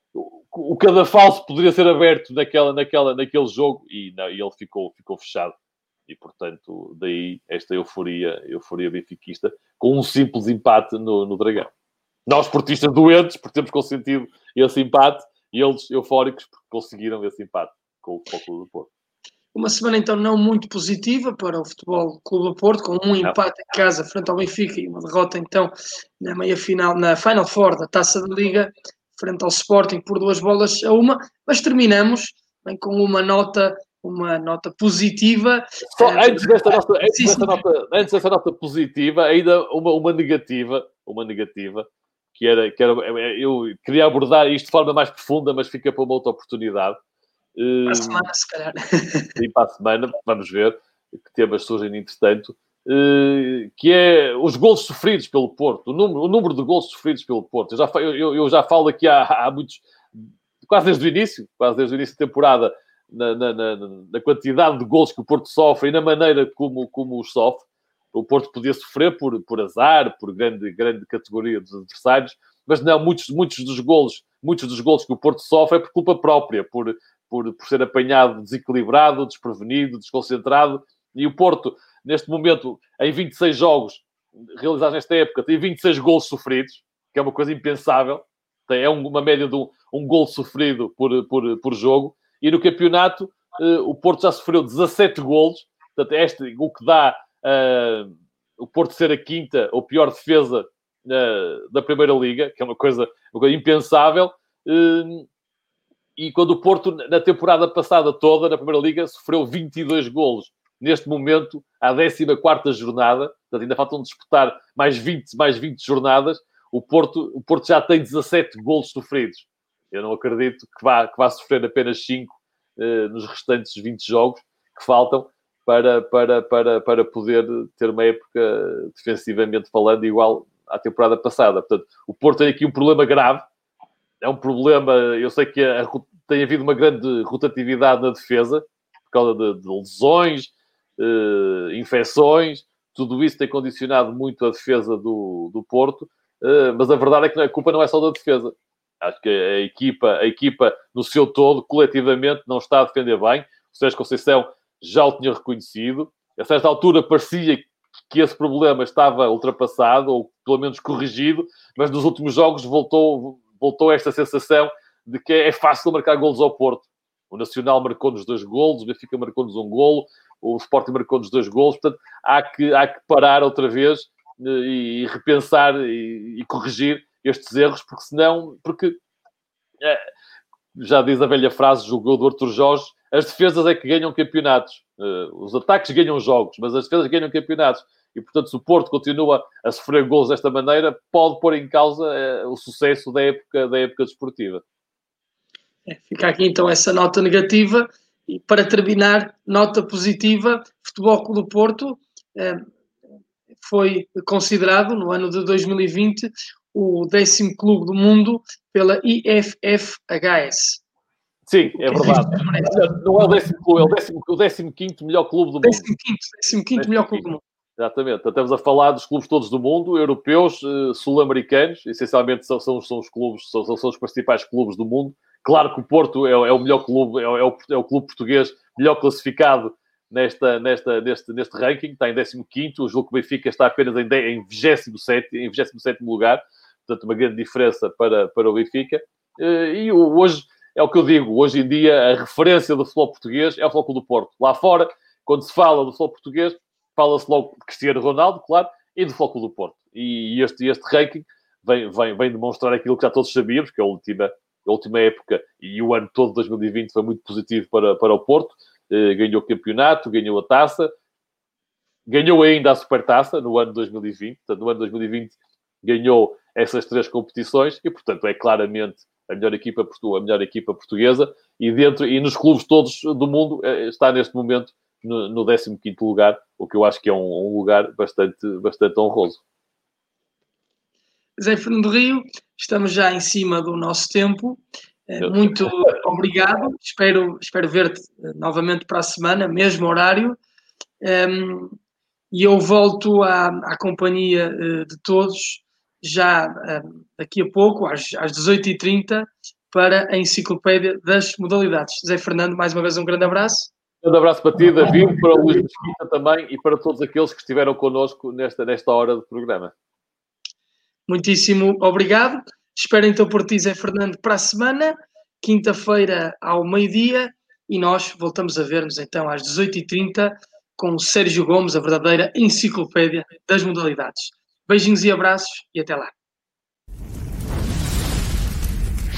Speaker 2: o cadafalso poderia ser aberto naquela, naquela, naquele jogo e, não, e ele ficou, ficou fechado. E, portanto, daí esta euforia, euforia benfiquista, com um simples empate no, no Dragão. Nós, portistas doentes, porque temos consentido esse empate, e eles eufóricos porque conseguiram esse empate com o Futebol Clube do Porto.
Speaker 1: Uma semana, então, não muito positiva para o Futebol Clube do Porto, com um empate em casa frente ao Benfica e uma derrota, então, na meia-final, na Final Four da Taça da Liga, frente ao Sporting por duas bolas a uma, mas terminamos bem, com uma nota, uma nota positiva.
Speaker 2: Só antes desta nossa, antes sim, desta sim. Nota, antes dessa nota positiva, ainda uma, uma negativa, uma negativa, que era, que era, eu queria abordar isto de forma mais profunda, mas fica para uma outra oportunidade.
Speaker 1: Para a semana, se calhar.
Speaker 2: Sim, para a semana, vamos ver que temas surgem entretanto. Uh, que é os golos sofridos pelo Porto, o número, o número de golos sofridos pelo Porto. Eu já, eu, eu já falo aqui há, há muitos, quase desde o início, quase desde o início da temporada, na, na, na, na quantidade de golos que o Porto sofre e na maneira como, como os sofre. O Porto podia sofrer por, por azar, por grande, grande categoria dos adversários, mas não, muitos, muitos dos golos, muitos dos golos que o Porto sofre é por culpa própria, por, por, por ser apanhado desequilibrado, desprevenido, desconcentrado. E o Porto, neste momento, em vinte e seis jogos realizados nesta época, tem vinte e seis golos sofridos, que é uma coisa impensável. É uma média de um, um golo sofrido por, por, por jogo. E no campeonato, uh, o Porto já sofreu dezassete golos. Portanto, este, o que dá uh, o Porto ser a quinta ou pior defesa uh, da Primeira Liga, que é uma coisa, uma coisa impensável. Uh, e quando o Porto, na temporada passada toda, na Primeira Liga, sofreu vinte e dois golos. Neste momento, à décima quarta jornada, portanto, ainda faltam disputar mais vinte, mais vinte jornadas, o Porto, o Porto já tem dezassete golos sofridos. Eu não acredito que vá, que vá sofrer apenas cinco uh, nos restantes vinte jogos que faltam para, para, para, para poder ter uma época, defensivamente falando, igual à temporada passada. Portanto, o Porto tem aqui um problema grave. É um problema, eu sei que a, tem havido uma grande rotatividade na defesa, por causa de, de lesões, uh, infecções, tudo isso tem condicionado muito a defesa do, do Porto, uh, mas a verdade é que a culpa não é só da defesa. Acho que a equipa, a equipa no seu todo, coletivamente, não está a defender bem. O Sérgio Conceição já o tinha reconhecido. A certa altura parecia que esse problema estava ultrapassado, ou pelo menos corrigido, mas nos últimos jogos voltou, voltou esta sensação de que é fácil marcar golos ao Porto. O Nacional marcou-nos dois golos, o Benfica marcou-nos um golo, o Sporting marcou-nos dois golos. Portanto, há que, há que parar outra vez e, e repensar e, e corrigir estes erros, porque senão, porque é, já diz a velha frase, jogou do Arthur Jorge, as defesas é que ganham campeonatos. Uh, os ataques ganham jogos, mas as defesas ganham campeonatos. E, portanto, se o Porto continua a sofrer gols desta maneira, pode pôr em causa uh, o sucesso da época, da época desportiva.
Speaker 1: É, fica aqui, então, essa nota negativa. E, para terminar, nota positiva, Futebol Clube do Porto eh, foi considerado, no ano de dois mil e vinte, o décimo clube do mundo pela I F F H S.
Speaker 2: Sim, é verdade. Não é o décimo clube, é o décimo, o décimo quinto melhor clube do mundo.
Speaker 1: décimo quinto, décimo quinto melhor clube do mundo.
Speaker 2: Exatamente. Então, estamos a falar dos clubes todos do mundo, europeus, sul-americanos, essencialmente são, são, são os clubes, são, são os principais clubes do mundo. Claro que o Porto é, é o melhor clube, é, é, o, é o clube português melhor classificado nesta, nesta, neste, neste ranking, está em décimo quinto, o jogo que o Benfica está apenas em, em vigésimo sétimo, em vigésimo sétimo lugar, portanto uma grande diferença para, para o Benfica. E hoje, é o que eu digo, hoje em dia a referência do futebol português é o Futebol Clube do Porto. Lá fora, quando se fala do futebol português, fala-se logo de Cristiano Ronaldo, claro, e do Futebol Clube do Porto. E este, este ranking vem, vem, vem demonstrar aquilo que já todos sabíamos, que a última, a última época e o ano todo de dois mil e vinte foi muito positivo para, para o Porto. Uh, ganhou o campeonato, ganhou a taça, ganhou ainda a Supertaça no ano de dois mil e vinte. Portanto, no ano de dois mil e vinte ganhou essas três competições e, portanto, é claramente a melhor equipa, a melhor equipa portuguesa e, dentro, e nos clubes todos do mundo está neste momento no, no décimo quinto lugar, o que eu acho que é um, um lugar bastante, bastante honroso.
Speaker 1: Zé Fernando Rio, estamos já em cima do nosso tempo. Muito obrigado. Espero, espero ver-te novamente para a semana, mesmo horário. Um, e eu volto à, à companhia uh, de todos já uh, daqui a pouco, às, às dezoito e trinta, para a Enciclopédia das Modalidades. Zé Fernando, mais uma vez um grande abraço.
Speaker 2: Um grande abraço para ti, David, para o Luís Mesquita também e para todos aqueles que estiveram connosco nesta, nesta hora do programa.
Speaker 1: Muitíssimo obrigado. Espero então por ti, Zé Fernando, para a semana, quinta-feira ao meio-dia, e nós voltamos a ver-nos então às dezoito e trinta com o Sérgio Gomes, a verdadeira enciclopédia das modalidades. Beijinhos e abraços e até lá.